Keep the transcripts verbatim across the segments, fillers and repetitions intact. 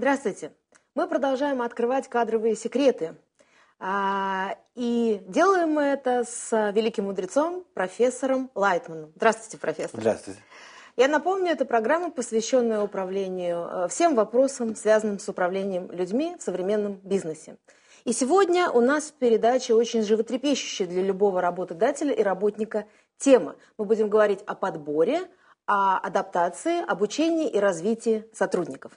Здравствуйте. Мы продолжаем открывать кадровые секреты. А, и делаем мы это с великим мудрецом, профессором Лайтманом. Здравствуйте, профессор. Здравствуйте. Я напомню, это программа, посвященная управлению, всем вопросам, связанным с управлением людьми в современном бизнесе. И сегодня у нас в передаче очень животрепещущая для любого работодателя и работника тема. Мы будем говорить о подборе, о адаптации, обучении и развитии сотрудников.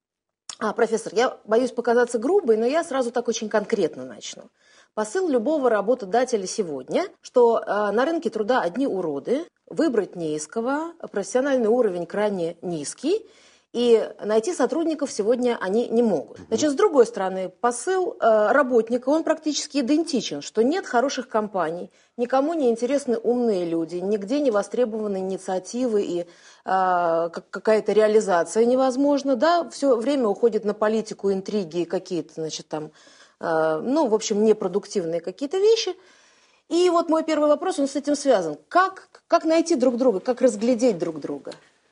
А, профессор, я боюсь показаться грубой, но я сразу так очень конкретно начну. Посыл любого работодателя сегодня, что э, на рынке труда одни уроды, выбрать не из кого, профессиональный уровень крайне низкий, и найти сотрудников сегодня они не могут. Значит, с другой стороны, посыл э, работника, он практически идентичен, что нет хороших компаний, никому не интересны умные люди, нигде не востребованы инициативы и э, какая-то реализация невозможна, да, все время уходит на политику, интриги и какие-то, значит, там, э, ну, в общем, непродуктивные какие-то вещи. И вот мой первый вопрос, он с этим связан. Как, как найти друг друга, как разглядеть друг друга?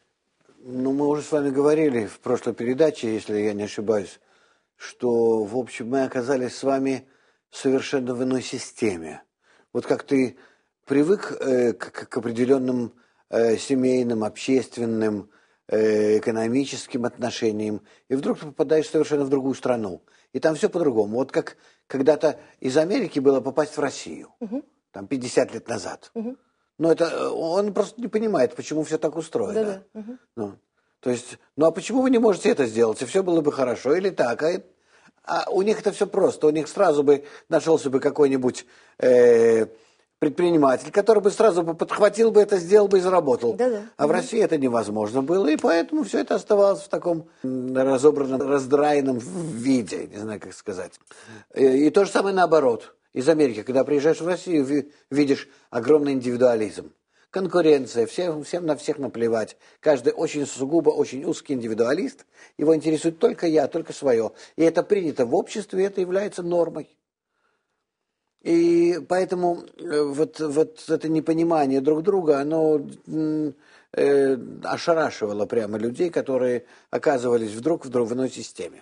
Ну, мы уже с вами говорили в прошлой передаче, если я не ошибаюсь, что, в общем, мы оказались с вами совершенно в иной системе. Вот как ты привык э, к, к определенным э, семейным, общественным, э, экономическим отношениям, и вдруг ты попадаешь совершенно в другую страну. И там все по-другому. Вот как когда-то из Америки было попасть в Россию, угу. там пятьдесят лет назад. Угу. Но это он просто не понимает, почему все так устроено. Да-да. Угу. Ну, то есть, ну а почему вы не можете это сделать, и все было бы хорошо, или так? А, а у них это все просто, у них сразу бы нашелся бы какой-нибудь э, предприниматель, который бы сразу бы подхватил бы это, сделал бы и заработал. Да-да. А угу. в России это невозможно было, и поэтому все это оставалось в таком разобранном, раздраенном виде, не знаю, как сказать. И, и то же самое наоборот. Из Америки, когда приезжаешь в Россию, видишь огромный индивидуализм. Конкуренция, всем, всем на всех наплевать. Каждый очень сугубо, очень узкий индивидуалист. Его интересует только я, только свое. И это принято в обществе, и это является нормой. И поэтому вот, вот это непонимание друг друга, оно э, ошарашивало прямо людей, которые оказывались вдруг, вдруг в иной системе.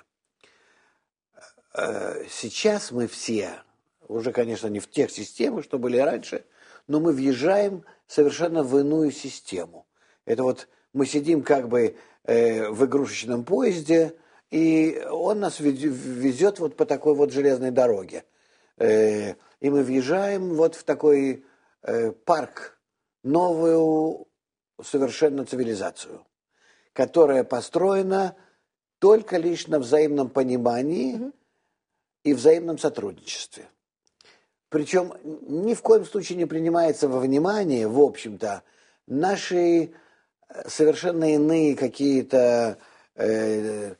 Сейчас мы все... уже, конечно, не в тех системах, что были раньше, но мы въезжаем совершенно в иную систему. Это вот мы сидим как бы э, в игрушечном поезде, и он нас везет вот по такой вот железной дороге. Э, и мы въезжаем вот в такой э, парк, новую совершенно цивилизацию, которая построена только лишь на взаимном понимании mm-hmm. и взаимном сотрудничестве. Причем ни в коем случае не принимается во внимание, в общем-то, наши совершенно иные какие-то э,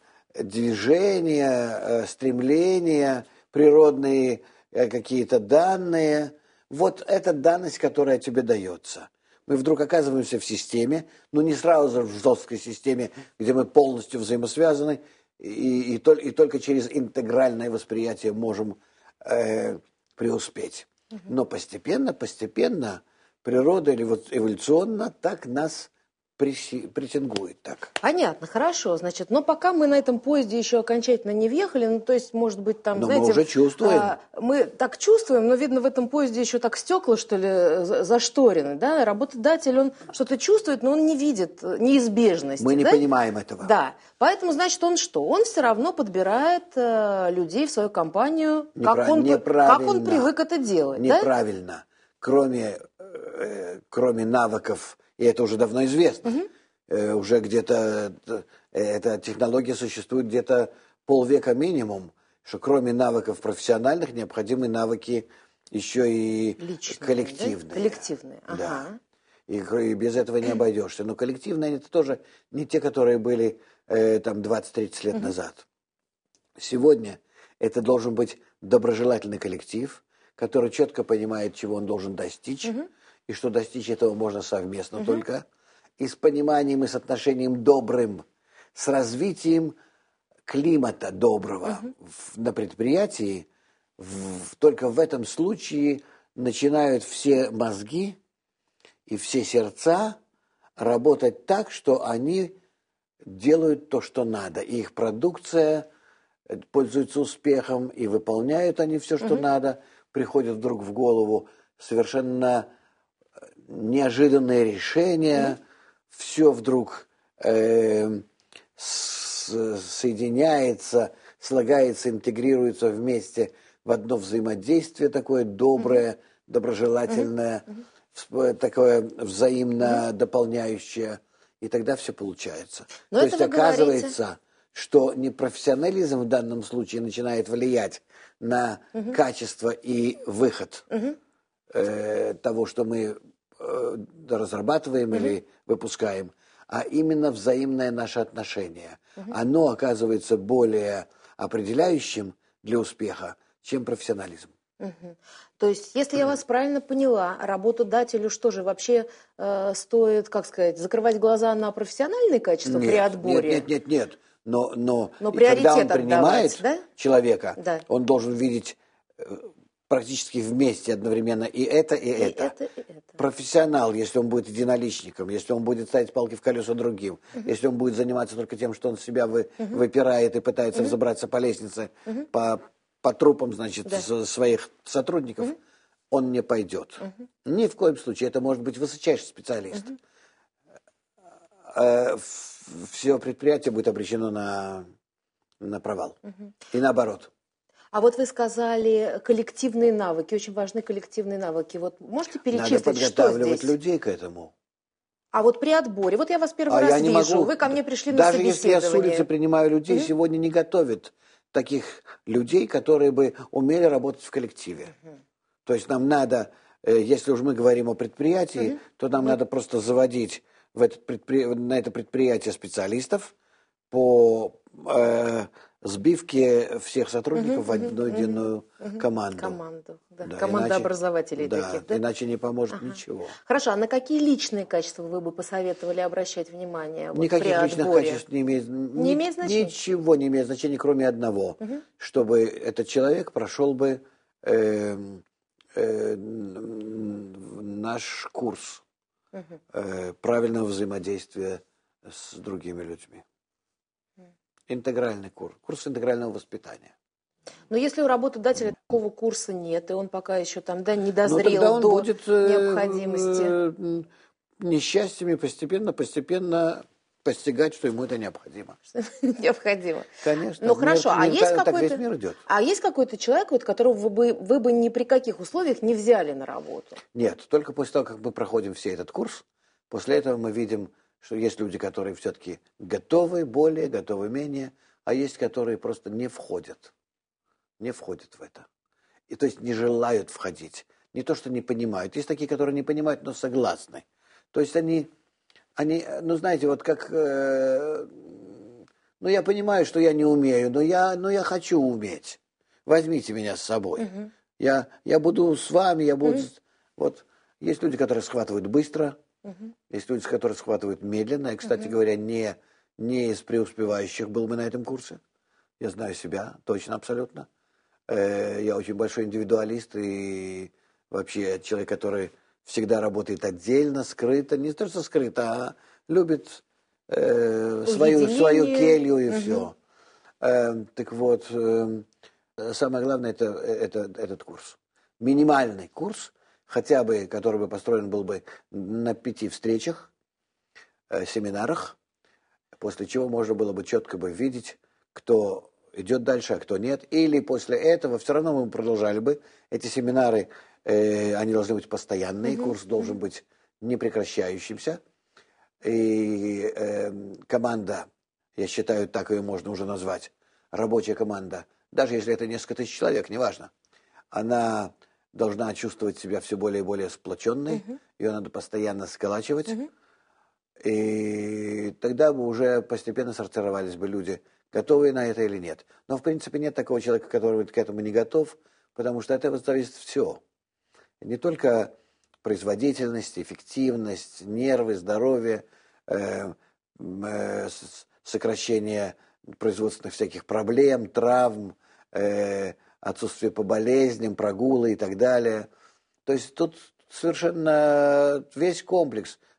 движения, э, стремления, природные э, какие-то данные. Вот эта данность, которая тебе дается. Мы вдруг оказываемся в системе, но не сразу в жесткой системе, где мы полностью взаимосвязаны, и, и, и, и только через интегральное восприятие можем... Э, преуспеть. Но постепенно, постепенно природа эволюционно так нас претендует. Так. Понятно, хорошо. Значит, но пока мы на этом поезде еще окончательно не въехали, ну, то есть, может быть, там, но знаете... мы уже чувствуем. А, мы так чувствуем, но, видно, в этом поезде еще так стекла, что ли, зашторены, да? Работодатель, он что-то чувствует, но он не видит неизбежности. Мы не да? понимаем этого. Да. Поэтому, значит, он что? Он все равно подбирает э, людей в свою компанию, Неправ... как, он, как он привык это делать. Неправильно. Да? Кроме, э, кроме навыков, и это уже давно известно, угу. э, уже где-то, э, эта технология существует где-то полвека минимум, что кроме навыков профессиональных необходимы навыки еще и личные, коллективные. Да? Коллективные, ага. Да. И, и без этого не обойдешься. Но коллективные это тоже не те, которые были э, там двадцать-тридцать лет угу. назад. Сегодня это должен быть доброжелательный коллектив, который четко понимает, чего он должен достичь, угу. и что достичь этого можно совместно угу. только, и с пониманием и с отношением добрым, с развитием климата доброго угу. в, на предприятии, в, только в этом случае начинают все мозги и все сердца работать так, что они делают то, что надо. И их продукция пользуется успехом, и выполняют они все, что угу. надо. Приходят вдруг в голову совершенно неожиданные решения. Угу. Все вдруг э, с, соединяется, слагается, интегрируется вместе в одно взаимодействие такое доброе, угу. доброжелательное, угу. такое взаимно угу. дополняющее. И тогда все получается. Но То есть оказывается, говорите... что непрофессионализм в данном случае начинает влиять на угу. качество и выход угу. э, того, что мы э, разрабатываем угу. или выпускаем, а именно взаимное наше отношение. Угу. Оно оказывается более определяющим для успеха, чем профессионализм. Угу. То есть, если я вас правильно поняла, работодателю что же вообще э, стоит, как сказать, закрывать глаза на профессиональные качества нет, при отборе? Нет, нет, нет, нет. Но, но, но когда он принимает отдавать, да? человека, да. он должен видеть практически вместе одновременно и это, и, и это. это, и это. Профессионал, если он будет единоличником, если он будет ставить палки в колеса другим, uh-huh. если он будет заниматься только тем, что он себя вы, uh-huh. выпирает и пытается uh-huh. взобраться по лестнице, uh-huh. по, по трупам, значит, да. своих сотрудников, uh-huh. он не пойдет. Uh-huh. Ни в коем случае. Это может быть высочайший специалист. Uh-huh. Все предприятие будет обречено на, на провал. Uh-huh. И наоборот. А вот вы сказали коллективные навыки, очень важны коллективные навыки. Вот можете перечислить, что здесь? Надо подготавливать людей к этому. А вот при отборе, вот я вас первый а раз я не вижу, могу, вы ко мне пришли даже на собеседование. Даже если я с улицы принимаю людей, угу. сегодня не готовят таких людей, которые бы умели работать в коллективе. Угу. То есть нам надо, если уж мы говорим о предприятии, угу. то нам угу. надо просто заводить в этот предпри... на это предприятие специалистов по э, сбивке всех сотрудников угу, в одну угу, единую угу. команду. Команду, да. Да, команда образователей да, таких. Да? Иначе не поможет ага. ничего. Хорошо, а на какие личные качества вы бы посоветовали обращать внимание? Вот Никаких личных качеств не имеет, не ни, имеет значения? Ничего не имеет значения, кроме одного. Угу. Чтобы этот человек прошел бы э, э, наш курс угу. э, правильного взаимодействия с другими людьми. Интегральный курс, курс интегрального воспитания. Но если у работодателя mm. такого курса нет, и он пока еще там да, не дозрел ну, он до будет, необходимости. Э, несчастьями постепенно, постепенно постигать, что ему это необходимо. Необходимо. Конечно. Ну хорошо, мир, а, мир, есть так весь мир идет. а есть какой-то человек, вот, которого вы бы, вы бы ни при каких условиях не взяли на работу? Нет, только после того, как мы проходим все этот курс, после этого мы видим, что есть люди, которые все-таки готовы более, готовы менее, а есть, которые просто не входят. Не входят в это. И то есть не желают входить. Не то, что не понимают. Есть такие, которые не понимают, но согласны. То есть они, они ну знаете, вот как, э, ну я понимаю, что я не умею, но я, но я хочу уметь. Возьмите меня с собой. Угу. Я, я буду с вами, я буду... Угу. Вот есть люди, которые схватывают быстро, угу. есть люди, которые схватывают медленно. Я, кстати угу. говоря, не, не из преуспевающих был бы на этом курсе. Я знаю себя, точно, абсолютно. Э, я очень большой индивидуалист и вообще человек, который всегда работает отдельно, скрыто. Не то, что скрыто, а любит э, свою, свою келью и угу. все. Э, так вот, э, самое главное это, это этот курс. Минимальный курс, хотя бы, который бы построен был бы на пяти встречах, э, семинарах, после чего можно было бы четко бы видеть, кто идет дальше, а кто нет. Или после этого все равно мы продолжали бы. Эти семинары, э, они должны быть постоянные, mm-hmm. курс должен mm-hmm. быть непрекращающимся. И э, команда, я считаю, так ее можно уже назвать, рабочая команда, даже если это несколько тысяч человек, неважно, она должна чувствовать себя все более и более сплоченной, mm-hmm. ее надо постоянно сколачивать. Mm-hmm. И тогда бы уже постепенно сортировались бы люди, готовы на это или нет. Но, в принципе, нет такого человека, который к этому не готов, потому что от этого зависит все. Не только производительность, эффективность, нервы, здоровье, э, э, сокращение производственных всяких проблем, травм, э, отсутствие по болезням, прогулы и так далее. То есть тут совершенно весь комплекс.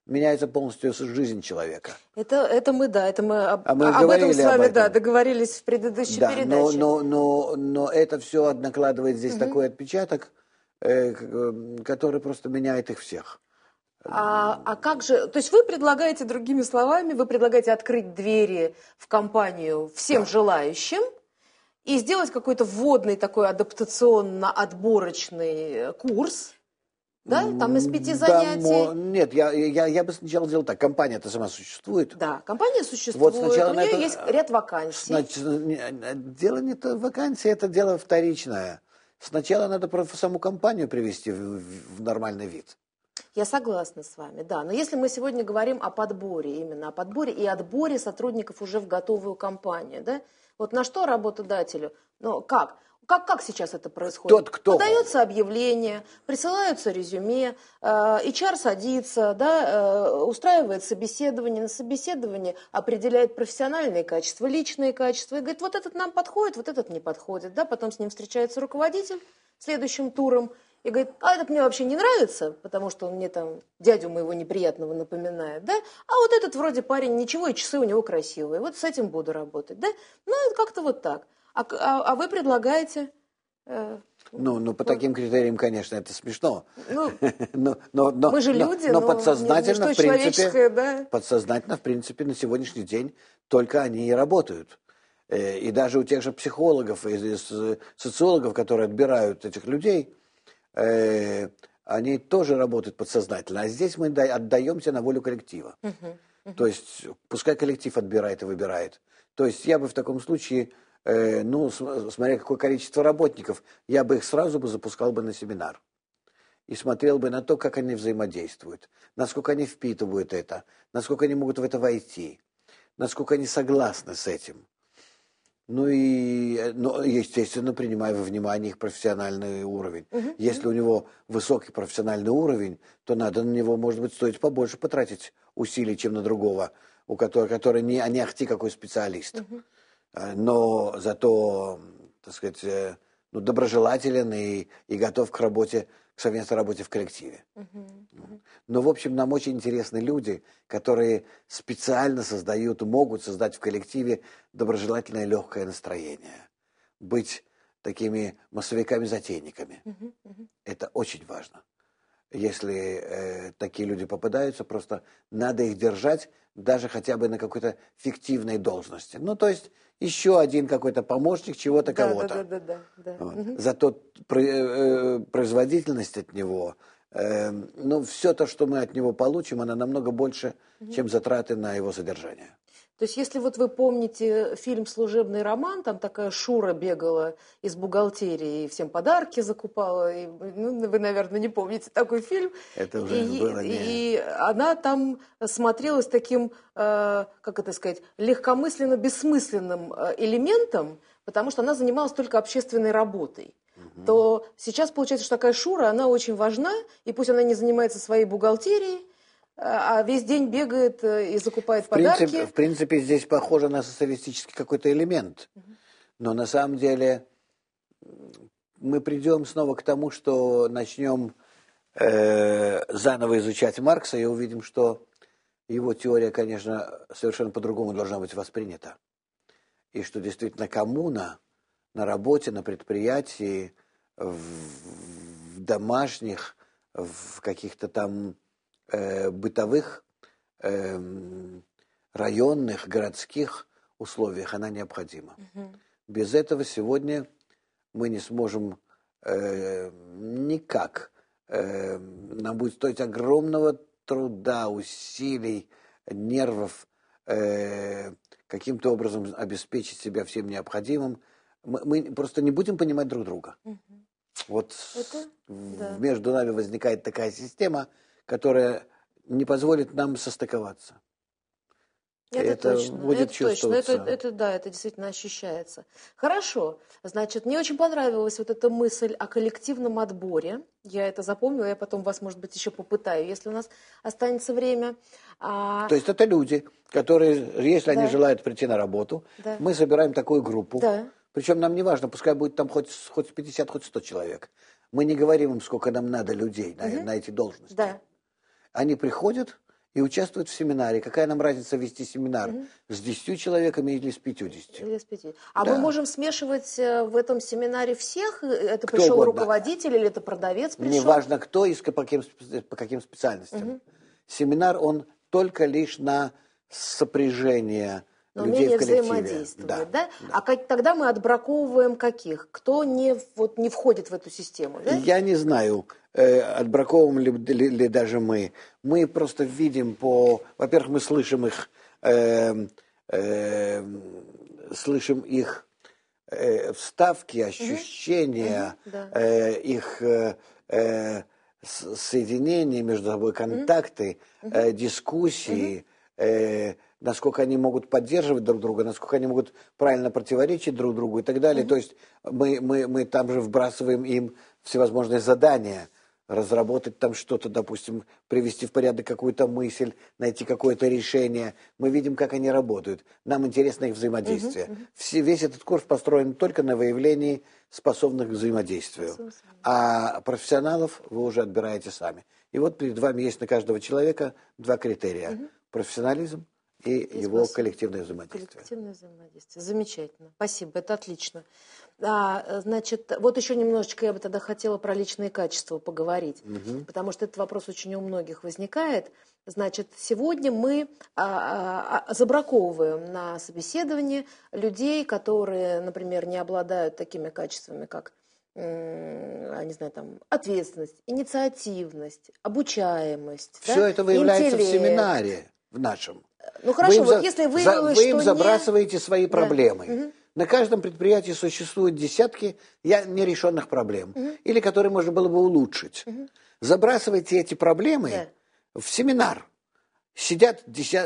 меняется полностью жизнь человека. Это, это мы, да, это мы, об, а мы об этом с вами, об этом. да, договорились в предыдущей да, передаче. Но, но, но, но это все накладывает здесь угу. такой отпечаток, э, который просто меняет их всех. А, а как же, то есть вы предлагаете, другими словами, вы предлагаете открыть двери в компанию всем да. желающим и сделать какой-то вводный такой адаптационно-отборочный курс, да, там из пяти занятий? Да, нет, я, я, я бы сначала сделал так, компания-то сама существует. Да, компания существует, вот сначала у нее это, есть ряд вакансий. Значит, дело не то вакансии, это дело вторичное. Сначала надо просто саму компанию привести в, в нормальный вид. Я согласна с вами, да. Но если мы сегодня говорим о подборе, именно о подборе и отборе сотрудников уже в готовую компанию, да, вот на что работодателю, ну как? Как, как сейчас это происходит? Тот, кто... Подается объявление, присылаются резюме, э, эйч ар садится, да, э, устраивает собеседование, на собеседовании определяет профессиональные качества, личные качества, и говорит, вот этот нам подходит, вот этот не подходит, да, потом с ним встречается руководитель следующим туром, и говорит, а этот мне вообще не нравится, потому что он мне там дядю моего неприятного напоминает, да, а вот этот вроде парень ничего, и часы у него красивые, вот с этим буду работать, да, ну это как-то вот так. А, а, а вы предлагаете... Э, ну, ну, по вот. таким критериям, конечно, это смешно. Ну, но, но, но, мы же люди, но, но но подсознательно, в принципе, да? подсознательно, в принципе, на сегодняшний день только они и работают. И даже у тех же психологов и социологов, которые отбирают этих людей, они тоже работают подсознательно. А здесь мы отдаемся на волю коллектива. Uh-huh, uh-huh. То есть пускай коллектив отбирает и выбирает. То есть я бы в таком случае... Ну, смотря какое количество работников, я бы их сразу бы запускал бы на семинар. И смотрел бы на то, как они взаимодействуют, насколько они впитывают это, насколько они могут в это войти, насколько они согласны с этим. Ну и, ну, естественно, принимая во внимание их профессиональный уровень. Uh-huh. Если у него высокий профессиональный уровень, то надо на него, может быть, стоит побольше потратить усилий, чем на другого, у которого, который не, не ахти какой специалист. Uh-huh. Но зато, так сказать, ну, доброжелателен и, и готов к работе, к совместной работе в коллективе. Uh-huh. Uh-huh. Но, в общем, нам очень интересны люди, которые специально создают, могут создать в коллективе доброжелательное легкое настроение. Быть такими массовиками-затейниками. Uh-huh. Uh-huh. Это очень важно. Если э, такие люди попадаются, просто надо их держать даже хотя бы на какой-то фиктивной должности. Ну, то есть еще один какой-то помощник чего-то, да, кого-то. Да, да, да, да. Вот. Угу. Зато э, производительность от него, э, ну, все то, что мы от него получим, она намного больше, угу. чем затраты на его содержание. То есть, если вот вы помните фильм «Служебный роман», там такая Шура бегала из бухгалтерии и всем подарки закупала, и, ну, вы, наверное, не помните такой фильм. Это уже и, было не... И она там смотрелась таким, э, как это сказать, легкомысленно-бессмысленным элементом, потому что она занималась только общественной работой. Угу. То сейчас получается, что такая Шура, она очень важна, и пусть она не занимается своей бухгалтерией, а весь день бегает и закупает в подарки. Принципе, в принципе, здесь похоже на социалистический какой-то элемент. Uh-huh. Но на самом деле мы придем снова к тому, что начнем э, заново изучать Маркса и увидим, что его теория, конечно, совершенно по-другому должна быть воспринята. И что действительно коммуна на работе, на предприятии, в, в домашних, в каких-то там бытовых, э, районных, городских условиях она необходима. Угу. Без этого сегодня мы не сможем э, никак. Э, нам будет стоить огромного труда, усилий, нервов э, каким-то образом обеспечить себя всем необходимым. Мы, мы просто не будем понимать друг друга. Угу. Вот Это, да. между нами возникает такая система, которая не позволит нам состыковаться. Это, это точно, будет это чувствоваться. Точно. Это, это, да, это действительно ощущается. Хорошо. Значит, мне очень понравилась вот эта мысль о коллективном отборе. Я это запомнила, я потом вас, может быть, еще попытаю, если у нас останется время. А... То есть это люди, которые, если да. они желают прийти на работу, да. мы собираем такую группу. Да. Причем нам не важно, пускай будет там хоть, хоть пятьдесят, хоть сто человек. Мы не говорим им, сколько нам надо людей на, угу. на эти должности. Да. Они приходят, и участвуют в семинаре. Какая нам разница вести семинар угу. с десятью человеками или с пятьюдесятью? Или с пятью. А да. мы можем смешивать в этом семинаре всех? Это кто пришел угодно. Руководитель или это продавец пришел? Неважно кто и по каким, по каким специальностям. Угу. Семинар, он только лишь на сопряжение Но людей в коллективе. Взаимодействовать, да? Да, да? Да. А как, тогда мы отбраковываем каких? Кто не, вот, не входит в эту систему? Да? Я не знаю, э, отбраковываем ли, ли, ли даже мы. Мы просто видим по... Во-первых, мы слышим их, э, э, слышим их э, вставки, ощущения, угу. Да. э, их э, э, соединения между собой, контакты, угу. э, дискуссии, угу. э, насколько они могут поддерживать друг друга, насколько они могут правильно противоречить друг другу и так далее. Mm-hmm. То есть мы, мы, мы там же вбрасываем им всевозможные задания, разработать там что-то, допустим, привести в порядок какую-то мысль, найти какое-то решение. Мы видим, как они работают. Нам интересно их взаимодействие. Mm-hmm. Все, весь этот курс построен только на выявлении способных к взаимодействию. Mm-hmm. А профессионалов вы уже отбираете сами. И вот перед вами есть на каждого человека два критерия. Mm-hmm. Профессионализм и, и его спасибо. коллективное взаимодействие. Коллективное взаимодействие. Замечательно. Спасибо, это отлично. А, значит, вот еще немножечко я бы тогда хотела про личные качества поговорить, угу. потому что этот вопрос очень у многих возникает. Значит, сегодня мы а, а, забраковываем на собеседовании людей, которые, например, не обладают такими качествами, как не знаю, там, ответственность, инициативность, обучаемость. Все да? это выявляется интеллект. в семинаре в нашем. Ну хорошо, вы вот за, если выявилось, за, вы им что забрасываете не... свои проблемы. Да. Угу. На каждом предприятии существуют десятки нерешенных проблем, угу. или которые можно было бы улучшить. Угу. Забрасывайте эти проблемы да. в семинар. Сидят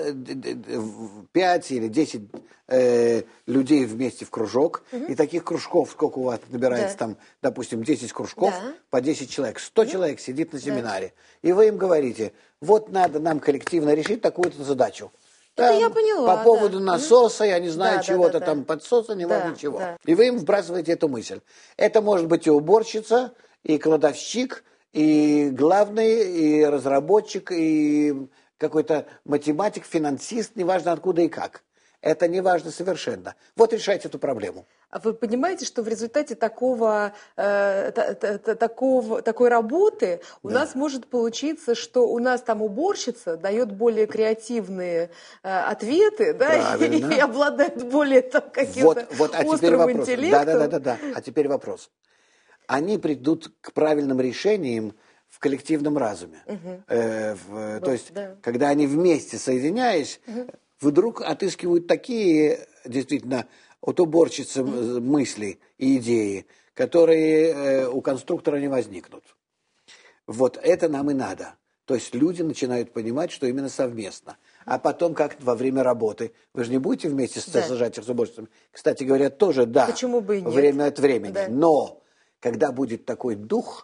пять или десять э, людей вместе в кружок, угу. и таких кружков, сколько у вас набирается, да. там, допустим, десять кружков, да. по десять человек, сто да. человек сидит на семинаре. Да. И вы им говорите, вот надо нам коллективно решить такую-то задачу. Там, это я поняла, по поводу да. насоса, я не знаю, да, чего-то да, да, там, да. подсоса, не важно да, чего. Да. И вы им вбрасываете эту мысль. Это может быть и уборщица, и кладовщик, и главный, и разработчик, и какой-то математик, финансист, неважно откуда и как. Это не важно совершенно. Вот решайте эту проблему. А вы понимаете, что в результате такого, э, та, та, та, такого, такой работы у да. нас может получиться, что у нас там уборщица дает более креативные э, ответы, да, и, и обладает более там, каким-то вот, вот, а острым интеллектом. Да, да, да, да, да. А теперь вопрос. Они придут к правильным решениям в коллективном разуме. Угу. Э, в, вот, то есть, да. когда они вместе соединяясь, угу. вдруг отыскивают такие, действительно, от уборщицы угу. мысли и идеи, которые э, у конструктора не возникнут. Вот это нам и надо. То есть люди начинают понимать, что именно совместно. А потом, как во время работы, вы же не будете вместе да. сажать их с уборщицами. Кстати говоря, тоже да. Почему бы и нет? Время от времени. Да. Но когда будет такой дух,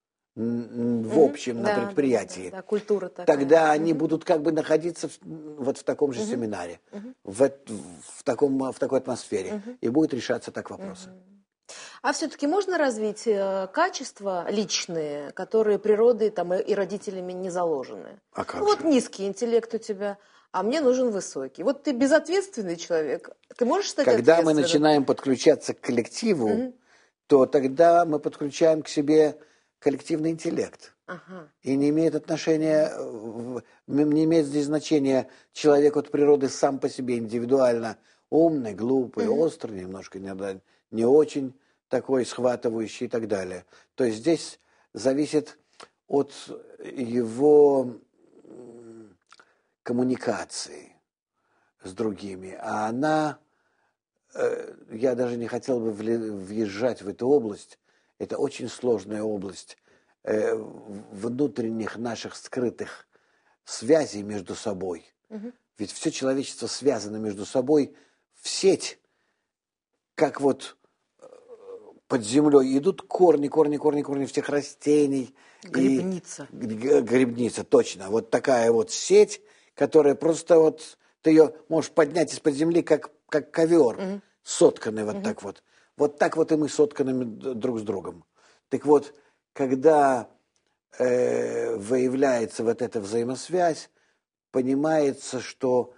в общем, mm-hmm. на да, предприятии, да, да, культура такая. Тогда mm-hmm. они будут как бы находиться в, вот в таком же mm-hmm. семинаре, mm-hmm. В, в, таком, в такой атмосфере, mm-hmm. и будет решаться так вопросы. Mm-hmm. А все-таки можно развить э, качества личные, которые природой там, и, и родителями не заложены? А как ну, же? Вот низкий интеллект у тебя, а мне нужен высокий. Вот ты безответственный человек, ты можешь стать Когда ответственным? мы начинаем подключаться к коллективу, mm-hmm. то тогда мы подключаем к себе коллективный интеллект. Ага. И не имеет отношения, не имеет здесь значения человек от природы сам по себе индивидуально умный, глупый, mm-hmm. острый, немножко не, не очень такой схватывающий и так далее. То есть здесь зависит от его коммуникации с другими. А она, я даже не хотел бы въезжать в эту область, это очень сложная область э, внутренних наших скрытых связей между собой. Угу. Ведь все человечество связано между собой в сеть, как вот под землей идут корни, корни, корни, корни всех растений. Грибница. И, грибница, точно. Вот такая вот сеть, которая просто вот, ты ее можешь поднять из-под земли, как, как ковер, угу. сотканный вот угу. так вот. Вот так вот и мы сотканы друг с другом. Так вот, когда э, выявляется вот эта взаимосвязь, понимается, что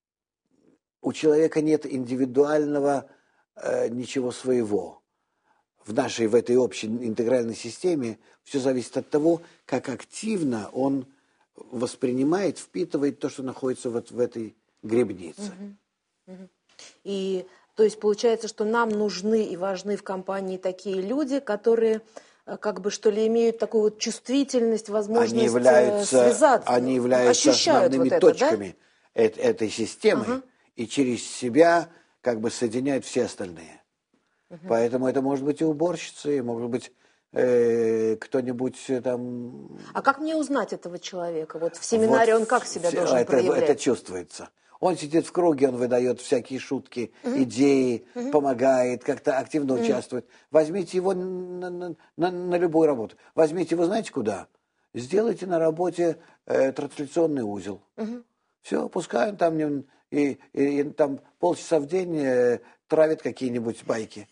у человека нет индивидуального э, ничего своего. В нашей, в этой общей интегральной системе все зависит от того, как активно он воспринимает, впитывает то, что находится вот в этой гребнице. Угу. Угу. И то есть получается, что нам нужны и важны в компании такие люди, которые как бы что ли имеют такую вот чувствительность, возможность они являются, связаться, они являются основными вот это, точками да? этой системы, ага. И через себя как бы соединяют все остальные. Угу. Поэтому это может быть и уборщицы, может быть э, кто-нибудь там... А как мне узнать этого человека? Вот в семинаре вот он как себя должен это, проявлять? Это чувствуется. Он сидит в круге, он выдает всякие шутки, угу. идеи, угу. помогает, как-то активно угу. участвует. Возьмите его на, на, на, на любую работу. Возьмите его, знаете, куда? Сделайте на работе э, трансляционный узел. Угу. Все, пускай он там, и, и, и, там полчаса в день э, травит какие-нибудь байки.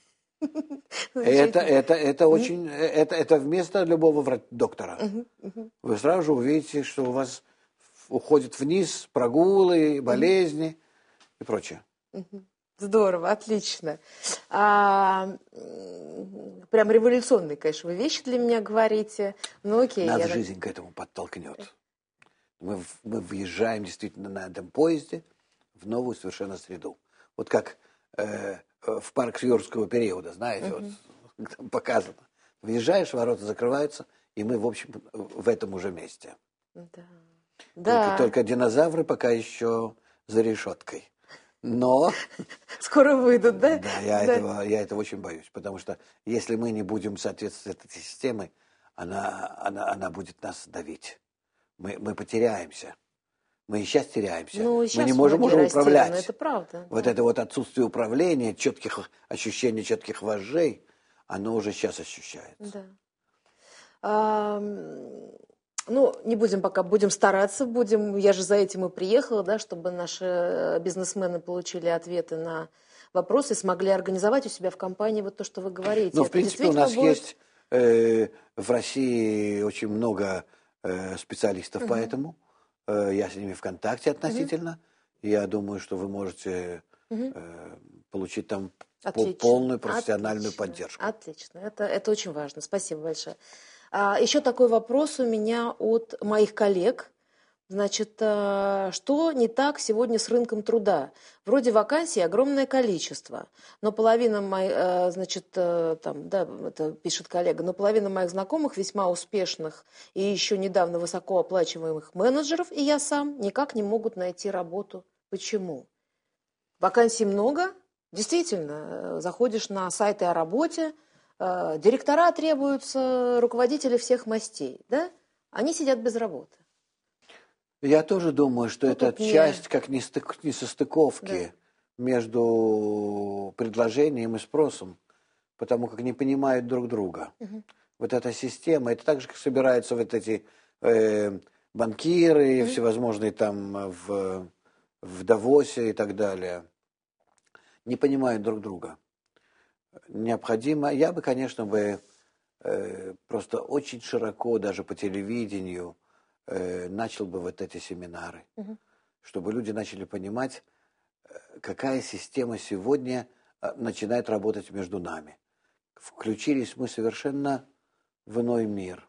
Это, это, это очень, это, это вместо любого доктора. Вы сразу же увидите, что у вас уходит вниз прогулы, болезни и прочее. Здорово, отлично. А, прям революционные, конечно, вы вещи для меня говорите. Ну окей. Нас я... жизнь к этому подтолкнет. Мы, мы въезжаем действительно на этом поезде в новую совершенно среду. Вот как э, в парк юрского периода, знаете, uh-huh. вот там показано. Въезжаешь, ворота закрываются, и мы, в общем, в этом уже месте. Да. Только, да. только динозавры пока еще за решеткой. Но... Скоро выйдут, да? Да, я, да. Этого, я этого очень боюсь, потому что если мы не будем соответствовать этой системе, она, она, она будет нас давить. Мы, мы потеряемся. Мы и сейчас теряемся. Ну, мы не можем уже управлять. Это правда. Вот да. это вот отсутствие управления, четких ощущений, четких вожжей, оно уже сейчас ощущается. Да. А, ну, не будем пока, будем стараться, будем. Я же за этим и приехала, да, чтобы наши бизнесмены получили ответы на вопросы, смогли организовать у себя в компании вот то, что вы говорите. Ну, в принципе, у нас будет... есть э, в России очень много э, специалистов uh-huh. по этому. Э, я с ними в контакте относительно. Uh-huh. Я думаю, что вы можете uh-huh. э, получить там Отлично. полную профессиональную Отлично. поддержку. Отлично. Это, это очень важно. Спасибо большое. А, еще такой вопрос у меня от моих коллег. Значит, что не так сегодня с рынком труда? Вроде вакансий огромное количество, но половина моих, значит, там, да, это пишет коллега, но половина моих знакомых весьма успешных и еще недавно высокооплачиваемых менеджеров, и я сам, никак не могут найти работу. Почему? Вакансий много, действительно, заходишь на сайты о работе, директора требуются, руководители всех мастей, да? Они сидят без работы. Я тоже думаю, что ну, это часть не... как несостыковки да. между предложением и спросом, потому как не понимают друг друга. Угу. Вот эта система, это так же, как собираются вот эти э, банкиры, угу. всевозможные там в, в Давосе и так далее. Не понимают друг друга. Необходимо, я бы, конечно, бы э, просто очень широко, даже по телевидению, начал бы вот эти семинары, угу. чтобы люди начали понимать, какая система сегодня начинает работать между нами. Включились мы совершенно в иной мир.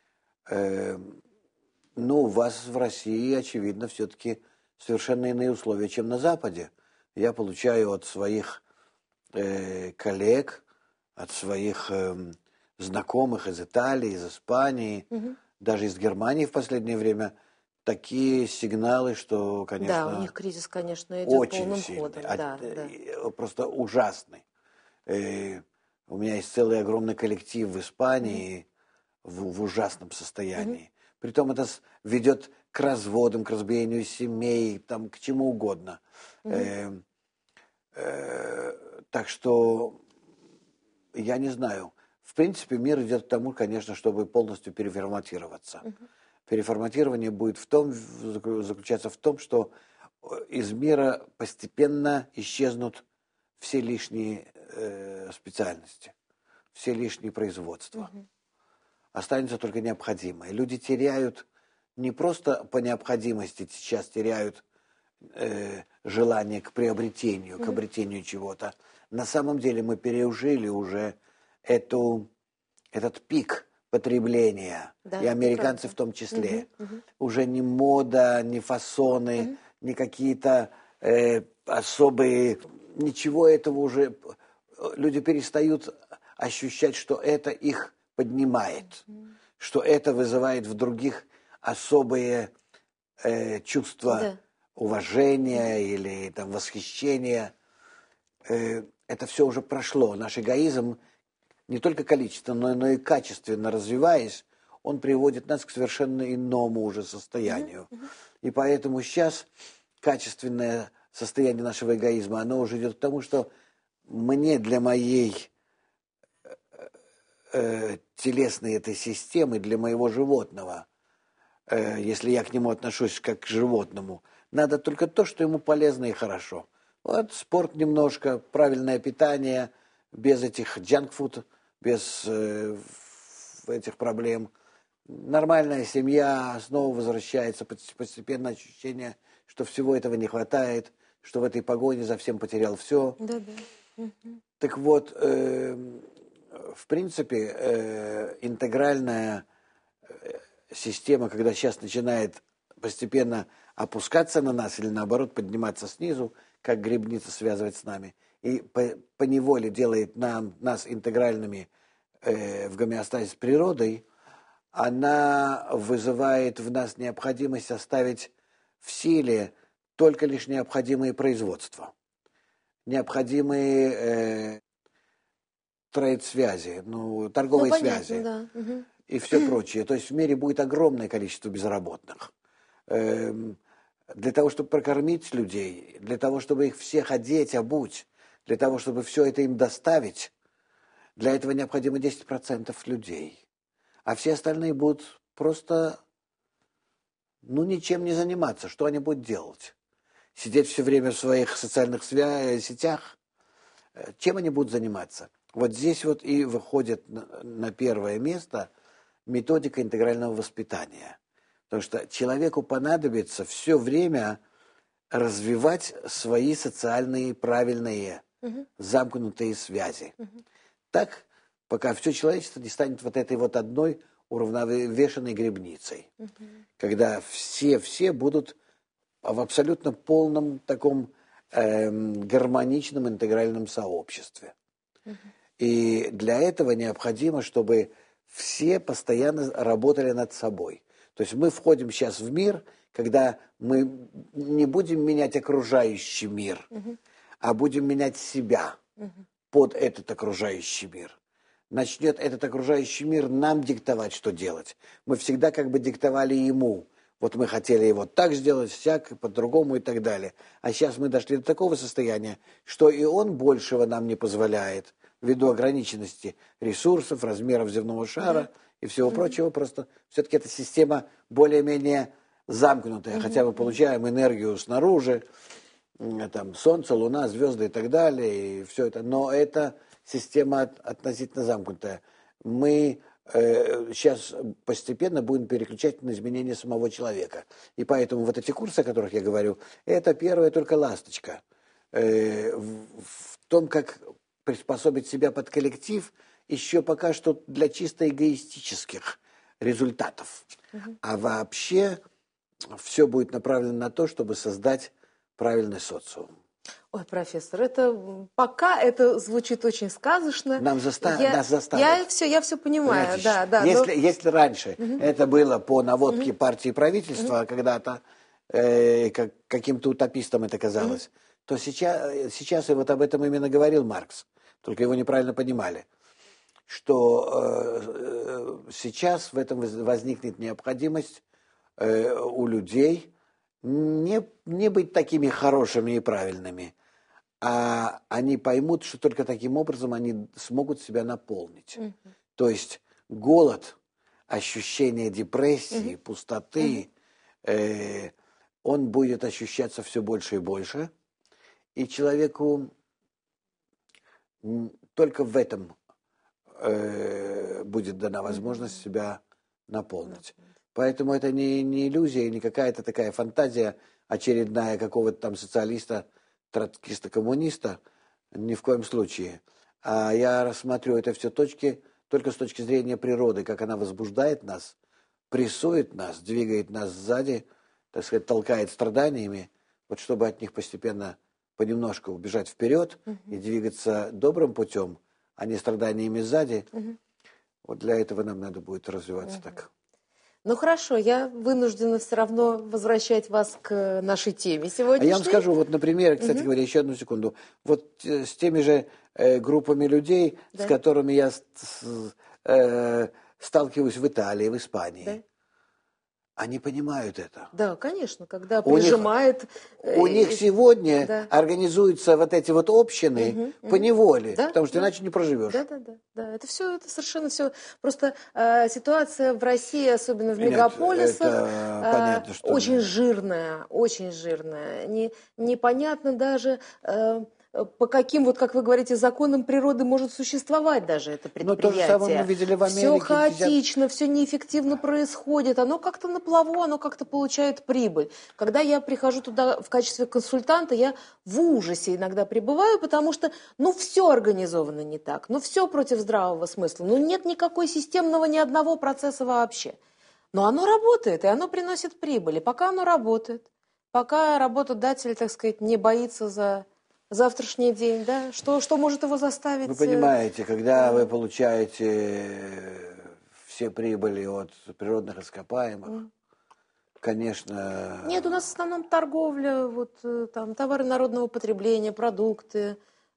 Ну, у вас в России, очевидно, все-таки совершенно иные условия, чем на Западе. Я получаю от своих коллег, от своих знакомых из Италии, из Испании, угу. даже из Германии в последнее время такие сигналы, что, конечно... Да, у них кризис, конечно, идет очень полным сильный, ходом. а, Да, да. Просто ужасный. И у меня есть целый огромный коллектив в Испании mm-hmm. в, в ужасном состоянии. Mm-hmm. Притом это ведет к разводам, к разбиению семей, там, к чему угодно. Mm-hmm. э, э, так что я не знаю. В принципе, мир идет к тому, конечно, чтобы полностью переформатироваться. Uh-huh. Переформатирование будет в том, заключаться в том, что из мира постепенно исчезнут все лишние э, специальности, все лишние производства. Uh-huh. Останется только необходимое. Люди теряют не просто по необходимости сейчас теряют э, желание к приобретению, к обретению чего-то. На самом деле мы пережили уже эту, этот пик потребления, Да, и американцы в том числе. Угу, угу. Уже не мода, не фасоны, угу. не какие-то э, особые... Ничего этого уже... Люди перестают ощущать, что это их поднимает, угу. что это вызывает в других особые э, чувства да. уважения угу. или там, восхищения. Э, это все уже прошло. Наш эгоизм, не только количественно, но и качественно развиваясь, он приводит нас к совершенно иному уже состоянию. Uh-huh, uh-huh. И поэтому сейчас качественное состояние нашего эгоизма, оно уже идет к тому, что мне для моей э, телесной этой системы, для моего животного, э, если я к нему отношусь как к животному, надо только то, что ему полезно и хорошо. Вот спорт немножко, правильное питание, без этих джанк-фуд, без э, этих проблем. Нормальная семья, снова возвращается постепенно ощущение, что всего этого не хватает, что в этой погоне за всем потерял все. Да, да. Угу. Так вот, э, в принципе, э, интегральная система, когда сейчас начинает постепенно опускаться на нас или наоборот подниматься снизу, как гребница связывать с нами, и по, по неволе делает нам, нас интегральными э, в гомеостазе с природой, она вызывает в нас необходимость оставить в силе только лишь необходимые производства, необходимые э, трейд-связи, ну, торговые ну, понятно, связи да. Угу. и все прочее. То есть в мире будет огромное количество безработных. Эм, для того, чтобы прокормить людей, для того, чтобы их всех одеть, обуть, для того, чтобы все это им доставить, для этого необходимо десять процентов людей. А все остальные будут просто, ну, ничем не заниматься. Что они будут делать? Сидеть все время в своих социальных свя- сетях? Чем они будут заниматься? Вот здесь вот и выходит на первое место методика интегрального воспитания. Потому что человеку понадобится все время развивать свои социальные правильные угу. замкнутые связи. Угу. Так, пока все человечество не станет вот этой вот одной уравновешенной гребницей. Угу. Когда все-все будут в абсолютно полном таком эм, гармоничном интегральном сообществе. Угу. И для этого необходимо, чтобы все постоянно работали над собой. То есть мы входим сейчас в мир, когда мы не будем менять окружающий мир, угу. а будем менять себя угу. под этот окружающий мир. Начнет этот окружающий мир нам диктовать, что делать. Мы всегда как бы диктовали ему. Вот мы хотели его так сделать, всяк, по-другому и так далее. А сейчас мы дошли до такого состояния, что и он большего нам не позволяет, ввиду ограниченности ресурсов, размеров земного шара да. и всего mm-hmm. прочего. Просто все-таки эта система более-менее замкнутая. Mm-hmm. Хотя мы получаем энергию снаружи, там, Солнце, Луна, звезды и так далее, и все это. Но это система относительно замкнутая. Мы э, сейчас постепенно будем переключать на изменения самого человека. И поэтому вот эти курсы, о которых я говорю, это первая только ласточка. Э, в, в том, как приспособить себя под коллектив, еще пока что для чисто эгоистических результатов. Угу. А вообще все будет направлено на то, чтобы создать правильный социум. Ой, профессор, это пока это звучит очень сказочно. Нам заста... я, Нас заставят. Я все, я все понимаю, Понимаете, да, да. Если, но... если раньше угу. это было по наводке угу. партии и правительства, угу. когда-то э, как, каким-то утопистам это казалось, угу. то сейчас, сейчас и вот об этом именно говорил Маркс, только его неправильно понимали, что э, сейчас в этом возникнет необходимость э, у людей не, не быть такими хорошими и правильными, а они поймут, что только таким образом они смогут себя наполнить. Mm-hmm. То есть голод, ощущение депрессии, mm-hmm. пустоты, mm-hmm. э, он будет ощущаться все больше и больше, и человеку только в этом э, будет дана возможность mm-hmm. себя наполнить. Mm-hmm. Поэтому это не, не иллюзия, не какая-то такая фантазия очередная какого-то там социалиста, троцкиста, коммуниста. Ни в коем случае. А я рассматриваю это все точки, только с точки зрения природы, как она возбуждает нас, прессует нас, двигает нас сзади, так сказать, толкает страданиями, вот чтобы от них постепенно, понемножку убежать вперед угу. и двигаться добрым путем, а не страданиями сзади. Угу. Вот для этого нам надо будет развиваться угу. так. Ну хорошо, я вынуждена все равно возвращать вас к нашей теме сегодняшней. А я вам скажу, вот, например, кстати угу. говоря, еще одну секунду, вот э, с теми же э, группами людей, да. с которыми я с, с, э, сталкиваюсь в Италии, в Испании, да. они понимают это. Да, конечно, когда прижимает... У них, у них сегодня да. организуются вот эти вот общины угу, по неволе, да, потому что да. иначе не проживешь. Да, да, да, да. Это все, это совершенно все. Просто э, ситуация в России, особенно в Нет, мегаполисах, это понятно, что очень да. жирная, очень жирная. Не, непонятно даже... Э, по каким, вот как вы говорите, законам природы может существовать даже это предприятие. Но то же самое мы видели в Америке. Все хаотично, все неэффективно происходит. Оно как-то на плаву, оно как-то получает прибыль. Когда я прихожу туда в качестве консультанта, я в ужасе иногда пребываю, потому что, ну, все организовано не так, ну, все против здравого смысла, ну, нет никакой системного ни одного процесса вообще. Но оно работает, и оно приносит прибыль. И пока оно работает, пока работодатель, так сказать, не боится за... завтрашний день, да? Что, что может его заставить? Вы понимаете, когда вы получаете все прибыли от природных ископаемых, mm. конечно... Нет, у нас в основном торговля, вот там товары народного потребления, продукты.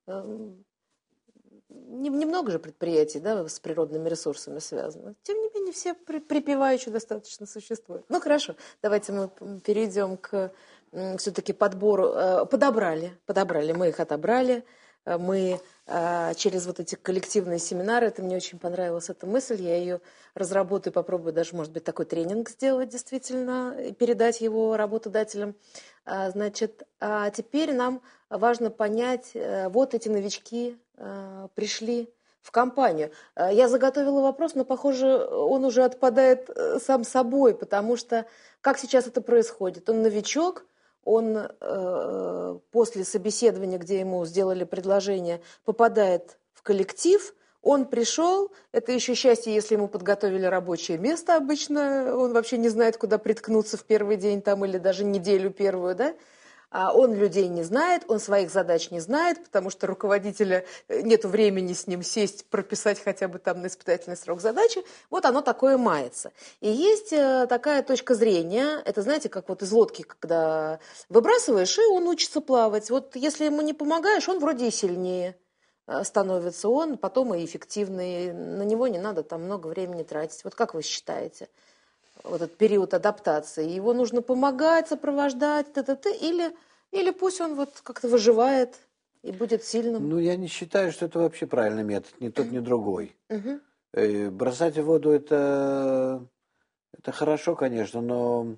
Немного же предприятий, да, с природными ресурсами связано. Тем не менее, все припеваючи достаточно существуют. Ну, хорошо, давайте мы перейдем к... все-таки подбор, подобрали, подобрали, мы их отобрали, мы через вот эти коллективные семинары, это мне очень понравилась эта мысль, я ее разработаю, попробую даже, может быть, такой тренинг сделать действительно, и передать его работодателям. Значит, а теперь нам важно понять, вот эти новички пришли в компанию. Я заготовила вопрос, но, похоже, он уже отпадает сам собой, потому что как сейчас это происходит? Он новичок, он э, после собеседования, где ему сделали предложение, попадает в коллектив, он пришел, это еще счастье, если ему подготовили рабочее место обычно, он вообще не знает, куда приткнуться в первый день там, или даже неделю первую, да? А он людей не знает, он своих задач не знает, потому что руководителя нет времени с ним сесть, прописать хотя бы там на испытательный срок задачи. Вот оно такое мается. И есть такая точка зрения, это знаете, как вот из лодки, когда выбрасываешь, и он учится плавать. Вот если ему не помогаешь, он вроде и сильнее становится, он потом и эффективный, на него не надо там много времени тратить. Вот как вы считаете? Вот этот период адаптации, его нужно помогать, сопровождать, т-т-т, или, или пусть он вот как-то выживает и будет сильным? Ну, я не считаю, что это вообще правильный метод, ни тот, ни другой. Uh-huh. Бросать в воду это, это хорошо, конечно, но,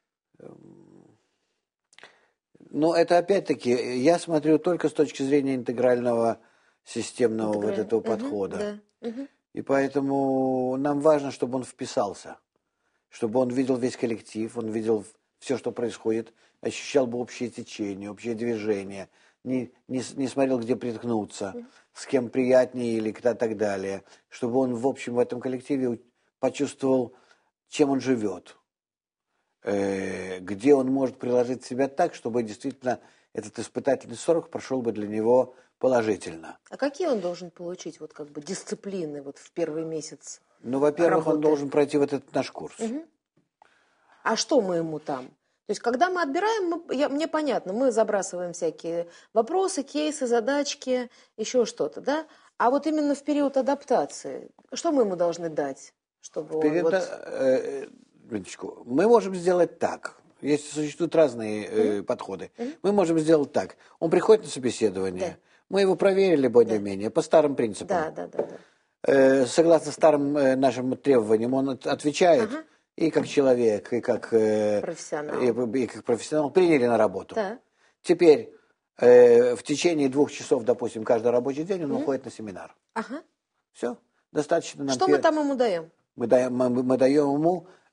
но это опять-таки, я смотрю только с точки зрения интегрального системного Интеграль... вот этого uh-huh. подхода. Да. Uh-huh. И поэтому нам важно, чтобы он вписался. Чтобы он видел весь коллектив, он видел все, что происходит, ощущал бы общее течение, общее движение, не, не, не смотрел, где приткнуться, с кем приятнее или кто так далее. Чтобы он, в общем, в этом коллективе почувствовал, чем он живет, э, где он может приложить себя так, чтобы действительно этот испытательный срок прошел бы для него положительно. А какие он должен получить вот как бы дисциплины вот в первый месяц? Ну, во-первых, он должен пройти вот этот наш курс. Угу. А что мы ему там? То есть, когда мы отбираем, мы, я, мне понятно, мы забрасываем всякие вопросы, кейсы, задачки, еще что-то, да? А вот именно в период адаптации, что мы ему должны дать? Чтобы период, он вот... э, мы можем сделать так. Если существуют разные э, mm-hmm. подходы. Mm-hmm. Мы можем сделать так. Он приходит на собеседование, да. мы его проверили более-менее, да. по старым принципам. Да, да, да, да. Согласно старым нашим требованиям, он отвечает ага. и как человек, и как профессионал, и, и как профессионал приняли на работу. Да. Теперь э, в течение двух часов, допустим, каждый рабочий день он mm-hmm. уходит на семинар. Ага. Все, достаточно. Нам Что пер... мы там ему даем? Мы даем, мы, мы даем ему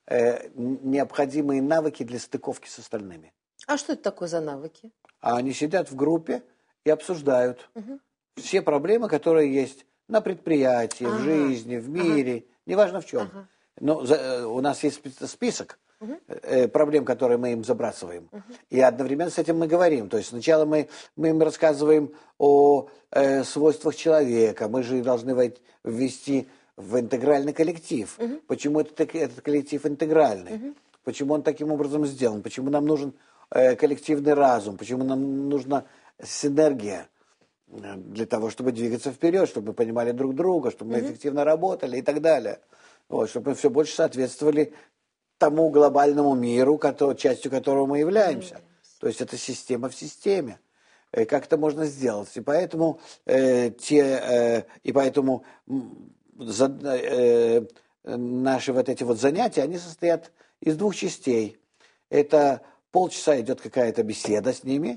э, необходимые навыки для стыковки с остальными. А что это такое за навыки? А они сидят в группе и обсуждают Угу. все проблемы, которые есть на предприятии, Ага. в жизни, в мире, ага. неважно в чем. Ага. Но за, у нас есть список угу. э, проблем, которые мы им забрасываем. Угу. И одновременно с этим мы говорим. То есть сначала мы, мы им рассказываем о э, свойствах человека. Мы же должны войти, ввести в интегральный коллектив. Угу. Почему этот, этот коллектив интегральный? Угу. Почему он таким образом сделан? Почему нам нужен э, коллективный разум? Почему нам нужна синергия для того, чтобы двигаться вперед, чтобы мы понимали друг друга, чтобы мы mm-hmm. эффективно работали и так далее. Вот, чтобы мы все больше соответствовали тому глобальному миру, который, частью которого мы являемся. Mm-hmm. То есть это система в системе. И как это можно сделать? И поэтому, э, те, э, и поэтому за, э, наши вот эти вот занятия, они состоят из двух частей. Это полчаса идет какая-то беседа с ними,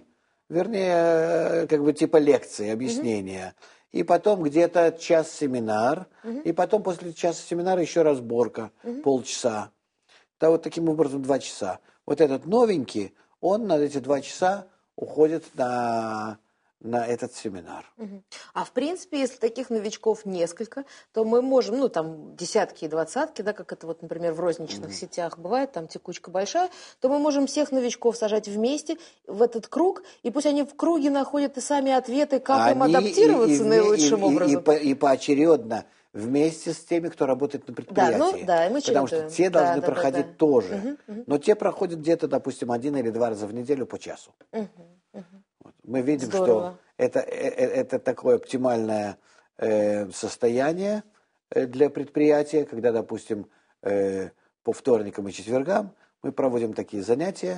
вернее, как бы типа лекции, объяснения. Mm-hmm. И потом где-то час семинар, mm-hmm. и потом после часа семинара еще разборка, mm-hmm. полчаса. Да, вот таким образом два часа. Вот этот новенький, он на эти два часа уходит на, на этот семинар. Mm-hmm. А в принципе, если таких новичков несколько, то мы можем, ну там десятки и двадцатки, да, как это вот, например, в розничных mm-hmm. сетях бывает, там текучка большая, то мы можем всех новичков сажать вместе в этот круг, и пусть они в круге находят и сами ответы, как они им адаптироваться и, и, наилучшим и, образом. И, и, по, и поочередно вместе с теми, кто работает на предприятии. Да, ну, да, мы Потому что те да, должны да, проходить да, да. тоже. Угу, угу. Но те проходят где-то, допустим, один или два раза в неделю по часу. Угу, угу. Вот. Мы видим, Здорово. что это, это такое оптимальное э, состояние для предприятия, когда, допустим, э, по вторникам и четвергам мы проводим такие занятия,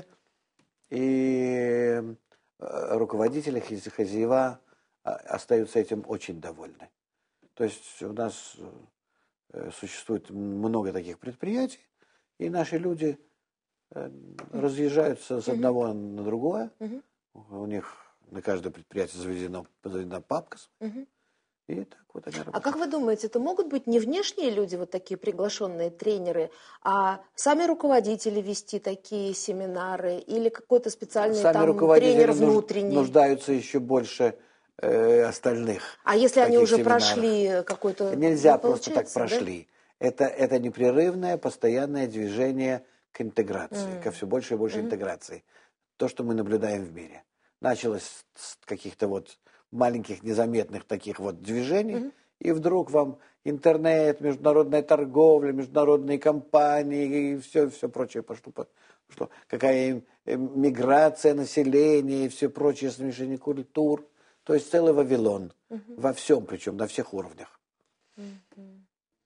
и руководители, хозяева остаются этим очень довольны. То есть у нас существует много таких предприятий, и наши люди разъезжаются с одного uh-huh. на другое. Uh-huh. У них на каждое предприятие заведена, заведена папка. Uh-huh. И так вот они работают. А как вы думаете, это могут быть не внешние люди, вот такие приглашенные тренеры, а сами руководители вести такие семинары или какой-то специальный сами там тренер внутренний? Нуждаются еще больше э, остальных. А если они уже семинарах. Прошли какой-то... Нельзя просто так прошли. Да? Это, это непрерывное, постоянное движение к интеграции, mm. ко все больше и больше mm. интеграции. То, что мы наблюдаем в мире. Началось с каких-то вот маленьких незаметных таких вот движений, mm-hmm. и вдруг вам интернет, международная торговля, международные компании и все, все прочее пошло. пошло. Какая миграция населения и все прочее смешение культур. То есть целый Вавилон. Mm-hmm. Во всем, причем на всех уровнях. Mm-hmm.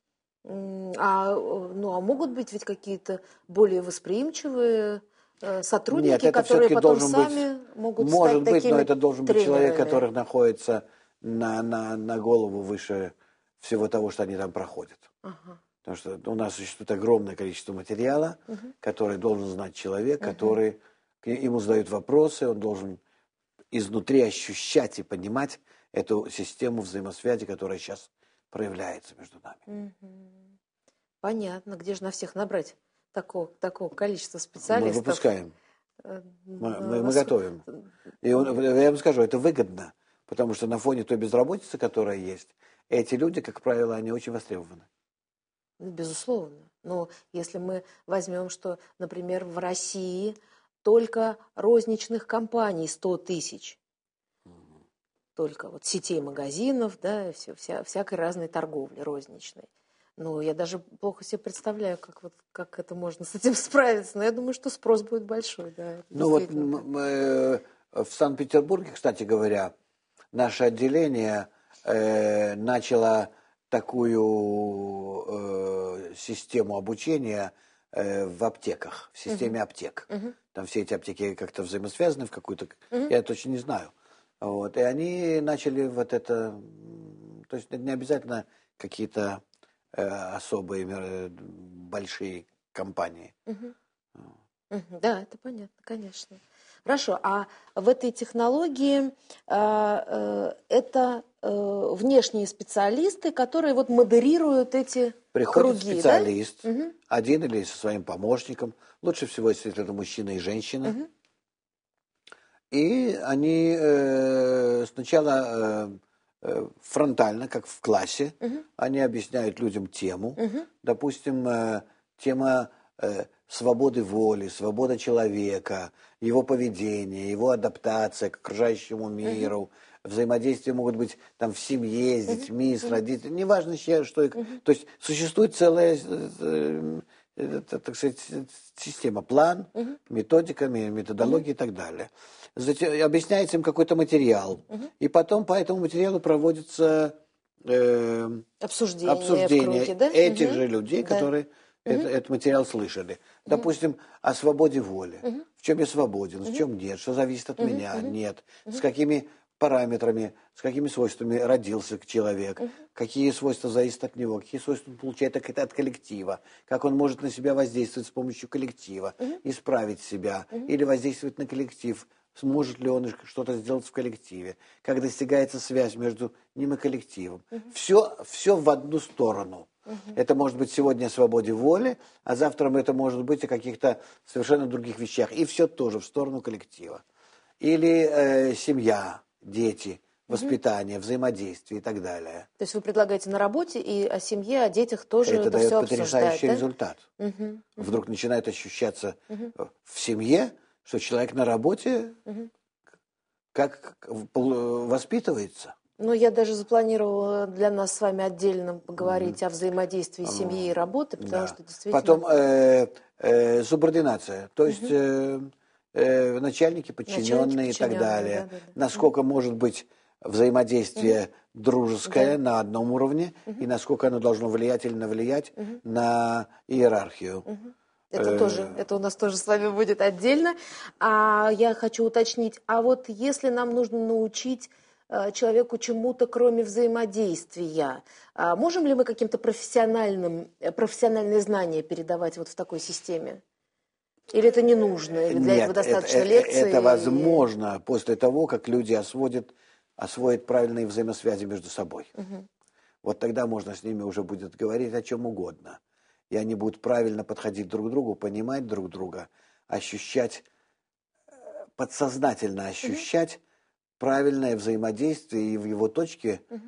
А, ну, а могут быть ведь какие-то более восприимчивые сотрудники, Нет, это которые потом должен сами быть, могут может стать быть, такими но это должен тренерами. быть человек, который находится на, на, на голову выше всего того, что они там проходят. Ага. Потому что у нас существует огромное количество материала, угу. который должен знать человек, угу. который ему задают вопросы, он должен изнутри ощущать и понимать эту систему взаимосвязи, которая сейчас проявляется между нами. Угу. Понятно. Где же на всех набрать такого, такого количества специалистов? Мы выпускаем. Мы, мы, мы готовим. И я вам скажу, это выгодно, потому что на фоне той безработицы, которая есть, эти люди, как правило, они очень востребованы. Безусловно. Но если мы возьмем, что, например, в России только розничных компаний сто тысяч, угу. только вот сетей магазинов, да, все, вся, всякой разной торговли розничной. Ну, я даже плохо себе представляю, как, вот, как это можно с этим справиться. Но я думаю, что спрос будет большой. Да, ну вот мы, в Санкт-Петербурге, кстати говоря, наше отделение э, начало такую э, систему обучения э, в аптеках, в системе uh-huh. аптек. Uh-huh. Там все эти аптеки как-то взаимосвязаны в какую-то... Uh-huh. Я точно не знаю. Вот. И они начали вот это... То есть не обязательно какие-то... особые большие компании. Угу. Угу. Да, это понятно, конечно. Хорошо, а в этой технологии э, э, это внешние специалисты, которые вот модерируют эти Приходит круги, специалист, да? Угу. один или со своим помощником, лучше всего, если это мужчина и женщина, Угу. и они э, сначала э, э, фронтально, как в классе, Угу. они объясняют людям тему, Угу. допустим, э, тема э, свободы воли, свобода человека, его поведение, его адаптация к окружающему миру, взаимодействия могут быть там в семье, с детьми, с родителями, неважно, что. То есть существует целая, э, э, так сказать, система, план, методика, методология и так далее. Затем объясняется им какой-то материал, и потом по этому материалу проводится э, обсуждение, обсуждение в круге, да? этих Угу. же людей, Да. которые это, этот материал слышали. Допустим, о свободе воли. Угу. В чем я свободен, в чем нет, что зависит от Угу. меня, Угу. нет, с какими параметрами, с какими свойствами родился человек, Угу. какие свойства зависят от него, какие свойства он получает от, от коллектива, как он может на себя воздействовать с помощью коллектива, угу. исправить себя угу. или воздействовать на коллектив, сможет ли он что-то сделать в коллективе, как достигается связь между ним и коллективом. Угу. Все, все в одну сторону. Угу. Это может быть сегодня о свободе воли, а завтра это может быть о каких-то совершенно других вещах. И все тоже в сторону коллектива. Или э, семья, дети, воспитание, угу. взаимодействие и так далее. То есть вы предлагаете на работе и о семье, о детях тоже это, это дает все потрясающий да? результат. Угу. Угу. Вдруг начинает ощущаться угу. в семье, что человек на работе угу. как воспитывается. Ну, я даже запланировала для нас с вами отдельно поговорить mm-hmm. о взаимодействии семьи и работы, потому да. что действительно... Потом э, э, субординация, то есть mm-hmm. э, э, начальники, подчиненные, начальники, и так далее. Да, да, да. Насколько mm-hmm. может быть взаимодействие mm-hmm. дружеское да. на одном уровне, mm-hmm. и насколько оно должно влиять или не влиять mm-hmm. на иерархию. Mm-hmm. Это тоже, это у нас тоже с вами будет отдельно. А я хочу уточнить, а вот если нам нужно научить человеку чему-то, кроме взаимодействия, можем ли мы каким-то профессиональным, профессиональные знания передавать вот в такой системе? Или это не нужно? Или для Нет, этого достаточно это, лекций? Это возможно и... после того, как люди освоят, освоят правильные взаимосвязи между собой. Угу. Вот тогда можно с ними уже будет говорить о чем угодно. И они будут правильно подходить друг к другу, понимать друг друга, ощущать, подсознательно ощущать угу. правильное взаимодействие, и в его точке угу.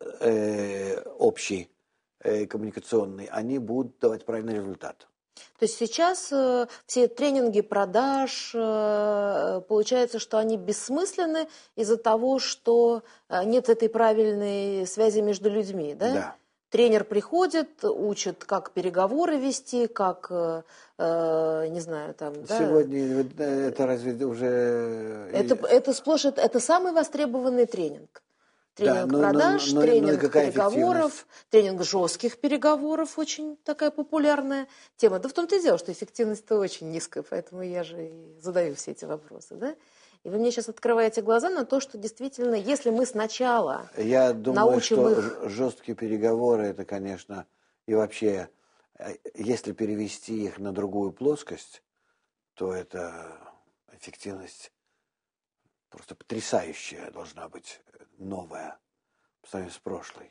э, общей, э, коммуникационной, они будут давать правильный результат. То есть сейчас э, все тренинги продаж, э, получается, что они бессмысленны из-за того, что э, нет этой правильной связи между людьми, да? Да. Тренер приходит, учит, как переговоры вести, как, э, э, не знаю, там, да? Сегодня это разве уже... Это, это сплошь, это, это самый востребованный тренинг. Тренинг да, но, продаж, но, но, но тренинг переговоров, тренинг жестких переговоров, очень такая популярная тема. Да в том-то и дело, что эффективность-то очень низкая, поэтому я же и задаю все эти вопросы, да? И вы мне сейчас открываете глаза на то, что действительно, если мы сначала Я думаю, научим что их... жесткие переговоры, это, конечно, и вообще, если перевести их на другую плоскость, то это эффективность просто потрясающая должна быть, новая, по сравнению с прошлой.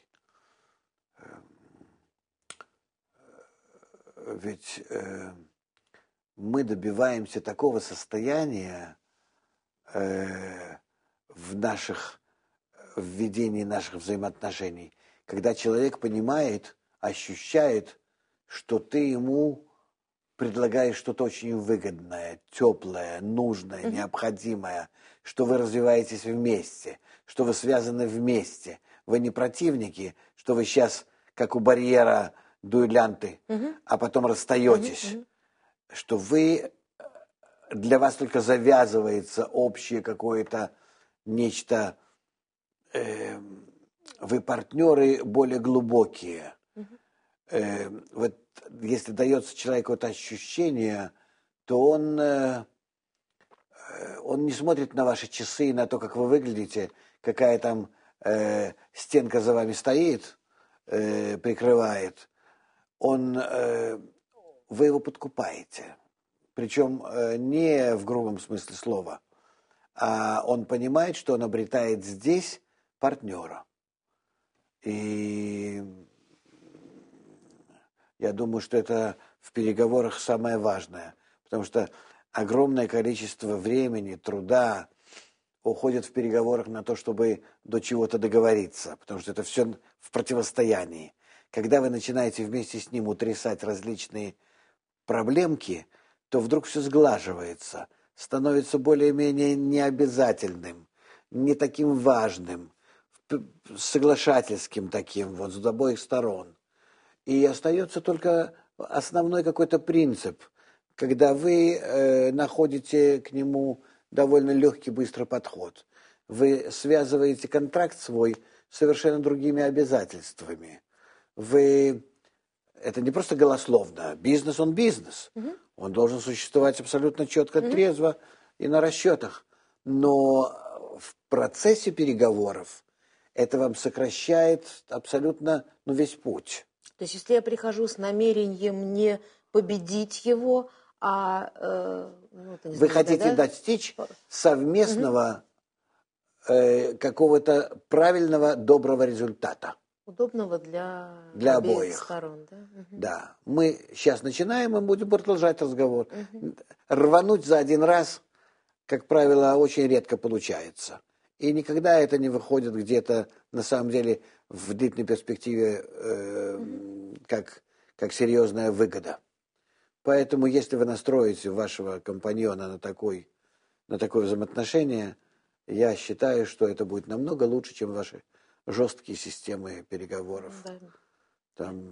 Ведь мы добиваемся такого состояния в наших, в ведении наших взаимоотношений, когда человек понимает, ощущает, что ты ему предлагаешь что-то очень выгодное, теплое, нужное, mm-hmm. необходимое, что вы развиваетесь вместе, что вы связаны вместе. Вы не противники, что вы сейчас, как у барьера, дуэлянты, mm-hmm. а потом расстаетесь. Mm-hmm. Что вы, для вас только завязывается общее какое-то нечто, э, вы партнеры более глубокие. Mm-hmm. Э, вот если дается человеку это ощущение, то он, э, он не смотрит на ваши часы, на то, как вы выглядите, какая там э, стенка за вами стоит, э, прикрывает. Он, э, вы его подкупаете. Причем э, не в грубом смысле слова, а он понимает, что он обретает здесь партнера. И я думаю, что это в переговорах самое важное, потому что огромное количество времени, труда уходит в переговорах на то, чтобы до чего-то договориться, потому что это все в противостоянии. Когда вы начинаете вместе с ним утрясать различные проблемки, то вдруг все сглаживается, становится более-менее необязательным, не таким важным, соглашательским таким, вот с обоих сторон. И остается только основной какой-то принцип, когда вы э, находите к нему довольно легкий, быстрый подход. Вы связываете контракт свой совершенно другими обязательствами. Вы... Это не просто голословно. Бизнес, он бизнес. Угу. Он должен существовать абсолютно четко, угу. трезво и на расчетах. Но в процессе переговоров это вам сокращает абсолютно ну, весь путь. То есть, если я прихожу с намерением не победить его, а... Э, ну, Вы знаю, хотите да? достичь совместного угу. э, какого-то правильного, доброго результата. Удобного для, для обеих, обоих сторон. Да? Угу. Да. Мы сейчас начинаем и будем продолжать разговор. Угу. Рвануть за один раз, как правило, очень редко получается. И никогда это не выходит где-то, на самом деле, в длительной перспективе, э, угу. как, как серьезная выгода. Поэтому, если вы настроите вашего компаньона на, такой, на такое взаимоотношение, я считаю, что это будет намного лучше, чем ваши жесткие системы переговоров. Да. Там,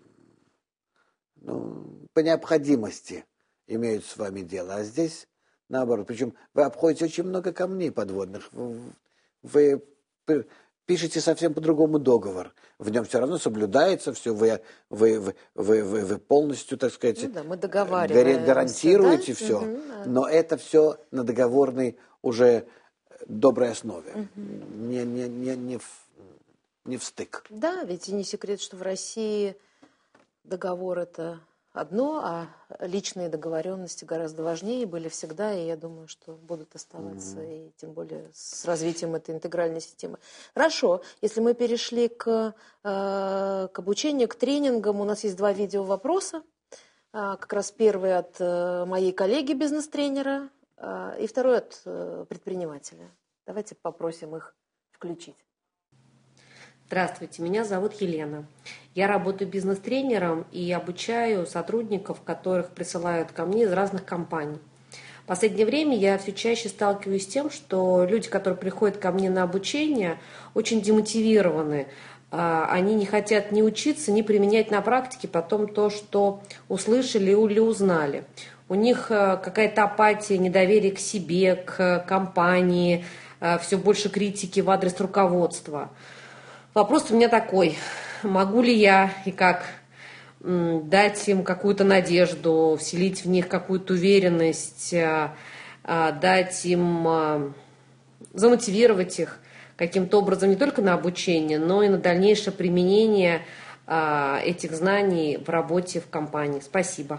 ну, по необходимости имеют с вами дело. А здесь наоборот. Причем вы обходите очень много камней подводных. Вы пишете совсем по-другому договор. В нем все равно соблюдается все. Вы, вы, вы, вы, вы, вы полностью, так сказать, ну да, мы договариваемся, гарантируете да? все. Угу, да. Но это все на договорной уже доброй основе. Угу. Не, не, не, не, в, не в стык. Да, ведь и не секрет, что в России договор это одно, а личные договоренности гораздо важнее были всегда, и я думаю, что будут оставаться, mm-hmm. и тем более с развитием этой интегральной системы. Хорошо, если мы перешли к, к обучению, к тренингам, у нас есть два видео-вопроса. Как раз первый от моей коллеги бизнес-тренера, и второй от предпринимателя. Давайте попросим их включить. Здравствуйте, меня зовут Елена. Я работаю бизнес-тренером и обучаю сотрудников, которых присылают ко мне из разных компаний. В последнее время я все чаще сталкиваюсь с тем, что люди, которые приходят ко мне на обучение, очень демотивированы. Они не хотят ни учиться, ни применять на практике потом то, что услышали или узнали. У них какая-то апатия, недоверие к себе, к компании, все больше критики в адрес руководства. Вопрос у меня такой, могу ли я и как дать им какую-то надежду, вселить в них какую-то уверенность, дать им, замотивировать их каким-то образом не только на обучение, но и на дальнейшее применение этих знаний в работе в компании. Спасибо.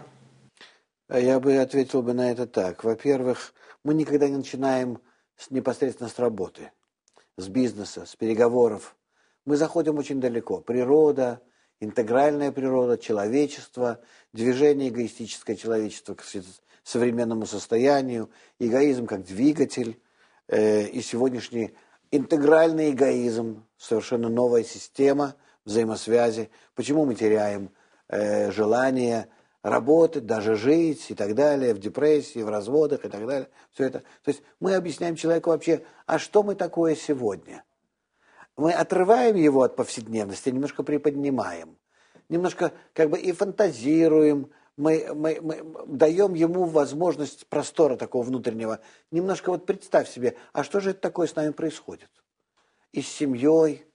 Я бы ответил бы на это так. Во-первых, мы никогда не начинаем с, непосредственно с работы, с бизнеса, с переговоров. Мы заходим очень далеко. Природа, интегральная природа, человечество, движение эгоистическое человечество к современному состоянию, эгоизм как двигатель, э, и сегодняшний интегральный эгоизм, совершенно новая система взаимосвязи. Почему мы теряем э, желание работать, даже жить и так далее, в депрессии, в разводах и так далее. Все это. То есть мы объясняем человеку вообще, а что мы такое сегодня? Мы отрываем его от повседневности, немножко приподнимаем, немножко как бы и фантазируем, мы, мы, мы даем ему возможность простора такого внутреннего. Немножко вот представь себе, а что же это такое с нами происходит? И с семьей,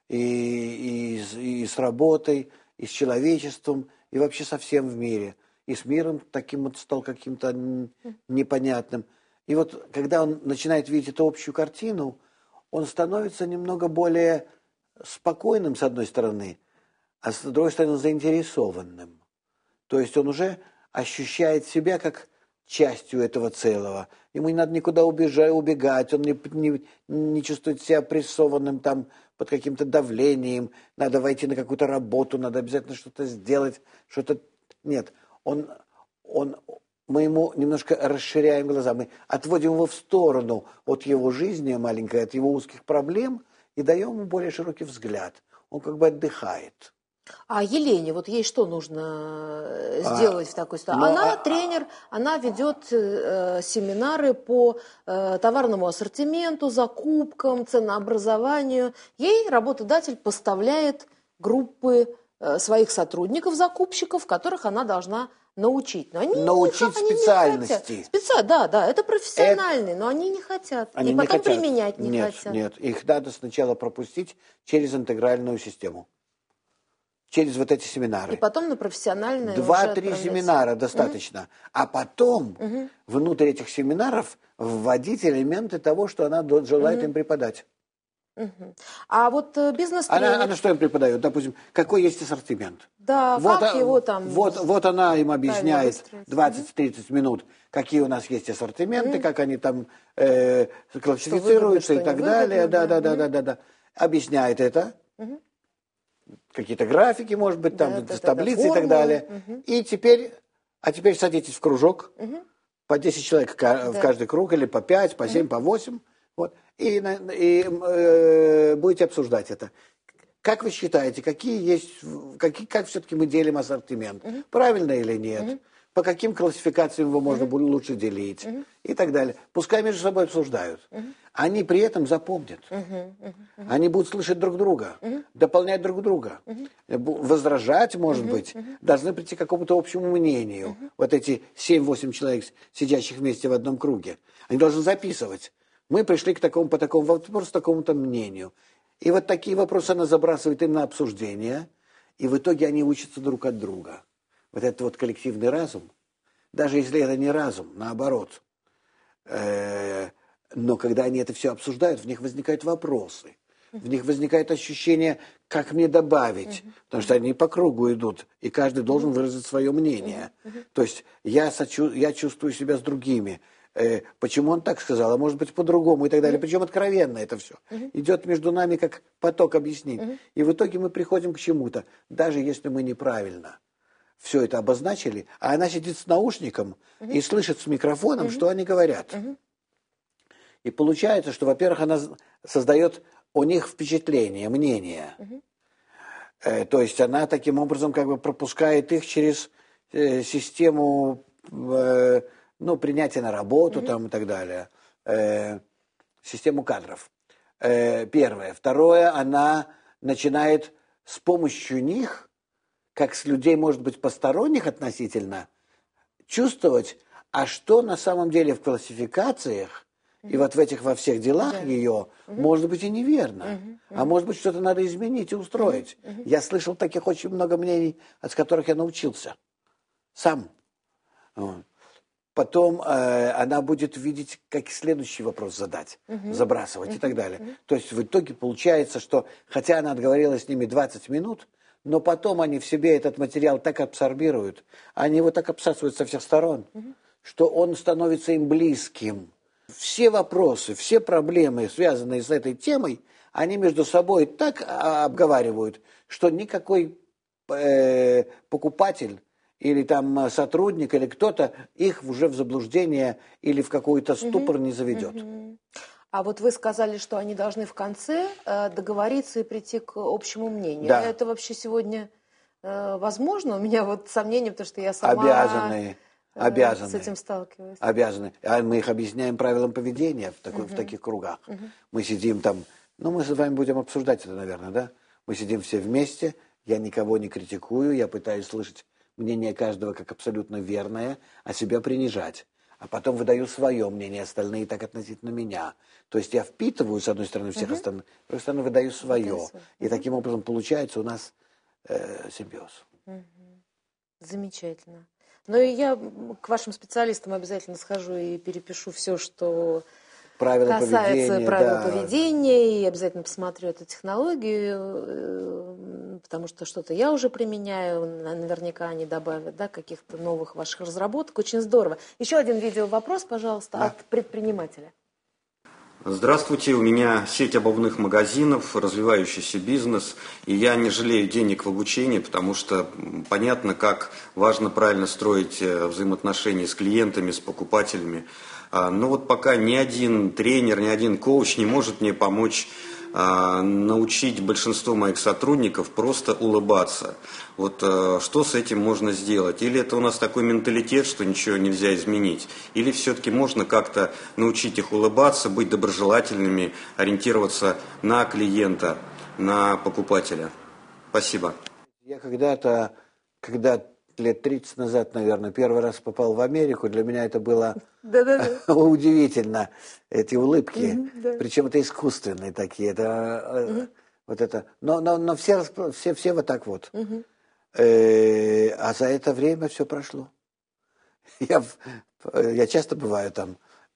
и, и, и с работой, и с человечеством, и вообще со всем в мире. И с миром таким вот стал каким-то непонятным. И вот когда он начинает видеть эту общую картину, он становится немного более спокойным, с одной стороны, а с другой стороны заинтересованным. То есть он уже ощущает себя как частью этого целого. Ему не надо никуда убежать, убегать, он не, не, не чувствует себя прессованным там под каким-то давлением, надо войти на какую-то работу, надо обязательно что-то сделать, что-то... Нет, он, он, мы ему немножко расширяем глаза, мы отводим его в сторону от его жизни маленькой, от его узких проблем и даем ему более широкий взгляд. Он как бы отдыхает. А Елене, вот ей что нужно сделать а, в такой ситуации? Но, она а, тренер, она ведет э, семинары по э, товарному ассортименту, закупкам, ценообразованию. Ей работодатель поставляет группы э, своих сотрудников, закупщиков, которых она должна научить. Но они научить не, специальности. Они не Специ... Да, да, это профессиональные, это... но они не хотят. Они и потом не хотят. применять не нет, хотят. Нет, их надо сначала пропустить через интегральную систему. Через вот эти семинары. И потом на профессиональные. Два-три семинара достаточно. Угу. А потом угу. внутрь этих семинаров вводить элементы того, что она желает угу. им преподать. Угу. А вот бизнес-тренер... Она, она что им преподает? Допустим, какой есть ассортимент? Да, вот, как его там... Вот, вот она им объясняет двадцать-тридцать угу. минут, какие у нас есть ассортименты, угу. как они там э, классифицируются выгодно, и так далее. Да, да, да, да, да, да. Объясняет это. Угу. Какие-то графики, может быть, там, да, да, таблицы да, да, и так далее. Угу. И теперь, а теперь садитесь в кружок, угу. по десять человек да. в каждый круг, или по пять, по семь, угу. по восемь, вот, и, и э, будете обсуждать это. Как вы считаете, какие есть, какие, как все-таки мы делим ассортимент? Угу. Правильно или нет? Угу. По каким классификациям его можно угу. лучше делить? Угу. И так далее. Пускай между собой обсуждают. Угу. Они при этом запомнят. Uh-huh, uh-huh, uh-huh. Они будут слышать друг друга, uh-huh. дополнять друг друга. Uh-huh. Возражать, может uh-huh, быть, uh-huh. должны прийти к какому-то общему мнению. Uh-huh. Вот эти семь-восемь человек, сидящих вместе в одном круге. Они должны записывать. Мы пришли к такому, по такому вопросу, такому-то мнению. И вот такие вопросы она забрасывает им на обсуждение. И в итоге они учатся друг от друга. Вот этот вот коллективный разум, даже если это не разум, наоборот, э- но когда они это все обсуждают, в них возникают вопросы. В них возникает ощущение, как мне добавить. Uh-huh. Потому что они по кругу идут, и каждый должен выразить свое мнение. Uh-huh. То есть я, сочу, я чувствую себя с другими. Э, почему он так сказал, а может быть по-другому и так далее. Uh-huh. Причем откровенно это все. Uh-huh. Идет между нами как поток объяснений. Uh-huh. И в итоге мы приходим к чему-то, даже если мы неправильно все это обозначили, а она сидит с наушником uh-huh. и слышит с микрофоном, uh-huh. что они говорят. Uh-huh. И получается, что, во-первых, она создает у них впечатление, мнение. Uh-huh. Э, то есть она таким образом как бы пропускает их через э, систему э, ну, принятия на работу uh-huh. там, и так далее. Э, систему кадров. Э, первое. Второе, она начинает с помощью них, как с людей, может быть, посторонних относительно, чувствовать, а что на самом деле в классификациях и вот в этих во всех делах да. ее, угу. может быть, и неверно. Угу. А может быть, что-то надо изменить и устроить. Угу. Я слышал таких очень много мнений, от которых я научился. Сам. Потом э, она будет видеть, как следующий вопрос задать, угу. забрасывать угу. и так далее. Угу. То есть в итоге получается, что, хотя она отговорила с ними двадцать минут, но потом они в себе этот материал так абсорбируют, они его так обсасывают со всех сторон, угу. что он становится им близким. Все вопросы, все проблемы, связанные с этой темой, они между собой так обговаривают, что никакой э, покупатель или там сотрудник, или кто-то их уже в заблуждение или в какой-то ступор угу, не заведет. Угу. А вот вы сказали, что они должны в конце э, договориться и прийти к общему мнению. Да. Это вообще сегодня э, возможно? У меня вот сомнения, потому что я сама... Обязаны. Обязаны. С этим сталкиваюсь. Обязаны. А мы их объясняем правилам поведения в, такой, uh-huh. в таких кругах. Uh-huh. Мы сидим там, ну мы с вами будем обсуждать это, наверное, да? Мы сидим все вместе, я никого не критикую, я пытаюсь слышать мнение каждого как абсолютно верное, а себя принижать. А потом выдаю свое мнение, остальные так относительно меня. То есть я впитываю, с одной стороны, всех uh-huh. остальных, с другой стороны, выдаю свое. Uh-huh. И таким образом получается у нас э, симбиоз. Uh-huh. Замечательно. Но я к вашим специалистам обязательно схожу и перепишу все, что правила касается поведения, правил да. поведения, и обязательно посмотрю эту технологию, потому что что-то я уже применяю, наверняка они добавят, да, каких-то новых ваших разработок. Очень здорово. Еще один видео-вопрос, пожалуйста, Да. от предпринимателя. Здравствуйте, у меня сеть обувных магазинов, развивающийся бизнес, и я не жалею денег в обучении, потому что понятно, как важно правильно строить взаимоотношения с клиентами, с покупателями. Но вот пока ни один тренер, ни один коуч не может мне помочь научить большинство моих сотрудников просто улыбаться. Вот что с этим можно сделать? Или это у нас такой менталитет, что ничего нельзя изменить? Или все-таки можно как-то научить их улыбаться, быть доброжелательными, ориентироваться на клиента, на покупателя? Спасибо. Я когда-то, когда лет тридцать назад, наверное, первый раз попал в Америку, для меня это было удивительно, эти улыбки. Причем это искусственные такие. Это, вот это. Но, но, но все, все, все вот так вот. А за это время все прошло. Я, я часто бываю там.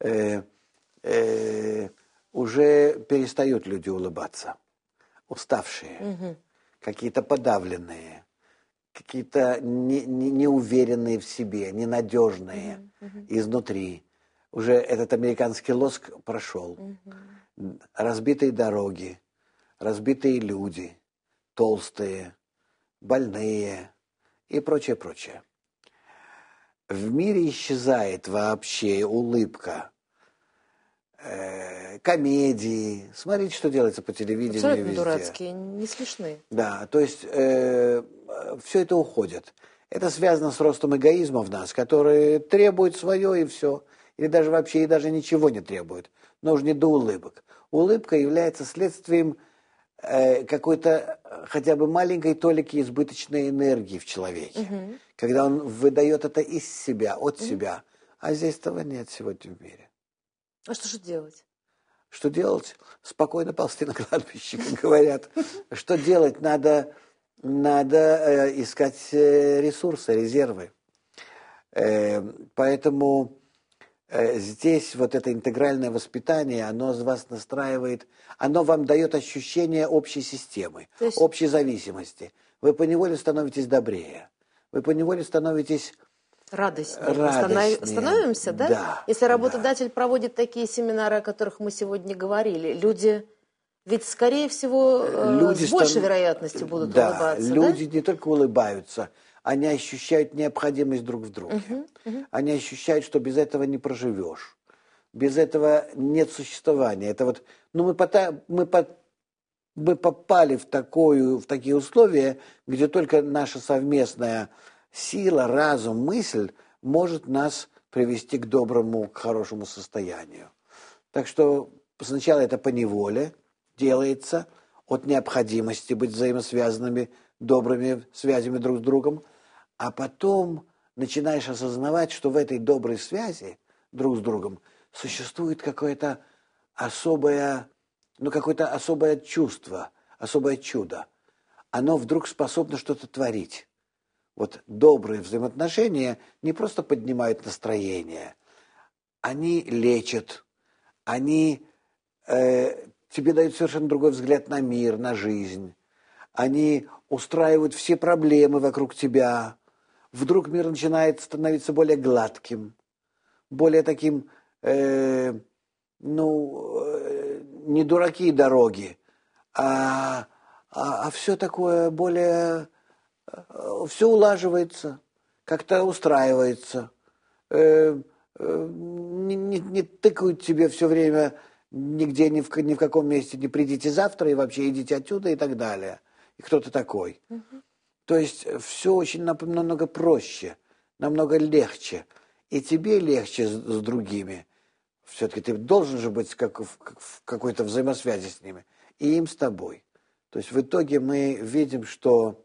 Уже перестают люди улыбаться. Уставшие. Какие-то подавленные. Какие-то не, не, неуверенные в себе, ненадежные uh-huh, uh-huh. изнутри. Уже этот американский лоск прошел. Uh-huh. Разбитые дороги, разбитые люди, толстые, больные и прочее, прочее. В мире исчезает вообще улыбка. Э, комедии. Смотрите, что делается по телевидению. Абсолютно везде. Дурацкие, не смешные. Да, то есть э, все это уходит. Это связано с ростом эгоизма в нас, который требует свое и все. Или даже вообще и даже ничего не требует. Но уж не до улыбок. Улыбка является следствием э, какой-то хотя бы маленькой толики избыточной энергии в человеке. Угу. Когда он выдает это из себя, от угу. себя. А здесь этого нет сегодня в мире. А что же делать? Что делать? Спокойно ползти на кладбище, как говорят. Что делать? Надо, надо э, искать э, ресурсы, резервы. Э, поэтому э, здесь вот это интегральное воспитание, оно вас настраивает, оно вам дает ощущение общей системы, есть... общей зависимости. Вы поневоле становитесь добрее. Вы поневоле становитесь... Радостнее. Радостнее. Становимся, да? Да. Если работодатель да. проводит такие семинары, о которых мы сегодня говорили, люди ведь, скорее всего, люди с большей стан... вероятностью будут да, улыбаться. Люди да? не только улыбаются, они ощущают необходимость друг в друге. Uh-huh, uh-huh. Они ощущают, что без этого не проживешь. Без этого нет существования. Это вот, ну, мы, пота... мы, по... мы попали в, такую... в такие условия, где только наша совместная сила, разум, мысль может нас привести к доброму, к хорошему состоянию. Так что сначала это поневоле делается от необходимости быть взаимосвязанными добрыми связями друг с другом, а потом начинаешь осознавать, что в этой доброй связи друг с другом существует какое-то особое, ну, какое-то особое чувство, особое чудо. Оно вдруг способно что-то творить. Вот добрые взаимоотношения не просто поднимают настроение, они лечат, они э, тебе дают совершенно другой взгляд на мир, на жизнь. Они устраивают все проблемы вокруг тебя. Вдруг мир начинает становиться более гладким, более таким, э, ну, э, не дураки дороги, а, а, а все такое более... Все улаживается, как-то устраивается. Э, э, не, не, не тыкают тебе все время нигде, ни в, ни в каком месте, не придите завтра и вообще идите отсюда и так далее. И кто ты такой. Uh-huh. То есть все очень намного проще, намного легче. И тебе легче с, с другими. Все-таки ты должен же быть как, в, как, в какой-то взаимосвязи с ними. И им с тобой. То есть в итоге мы видим, что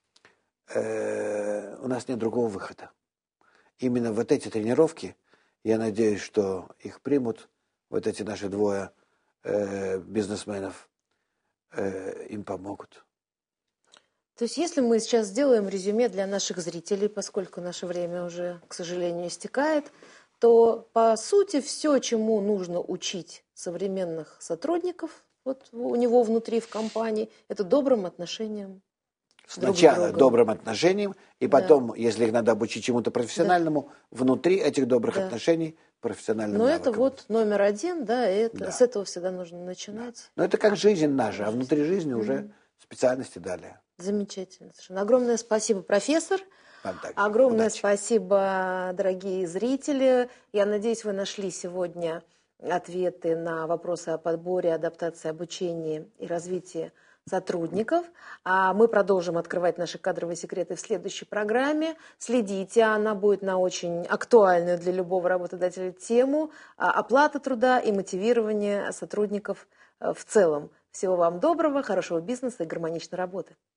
у нас нет другого выхода. Именно вот эти тренировки, я надеюсь, что их примут, вот эти наши двое э, бизнесменов, э, им помогут. То есть если мы сейчас сделаем резюме для наших зрителей, поскольку наше время уже, к сожалению, истекает, то, по сути, все, чему нужно учить современных сотрудников, вот у него внутри в компании, это добрым отношениям. Сначала добрым отношениям, и потом, да. если их надо обучить чему-то профессиональному, да. внутри этих добрых да. отношений профессиональным Но навыкам. это вот номер один, да, это, да. с этого всегда нужно начинать. Да. Но это как жизнь наша, а внутри жизни mm-hmm. уже специальности далее. Замечательно. Совершенно. Огромное спасибо, профессор. Огромное Удачи. Спасибо, дорогие зрители. Я надеюсь, вы нашли сегодня ответы на вопросы о подборе, адаптации, обучении и развитии сотрудников. А мы продолжим открывать наши кадровые секреты в следующей программе. Следите, она будет на очень актуальную для любого работодателя тему оплата труда и мотивирование сотрудников в целом. Всего вам доброго, хорошего бизнеса и гармоничной работы.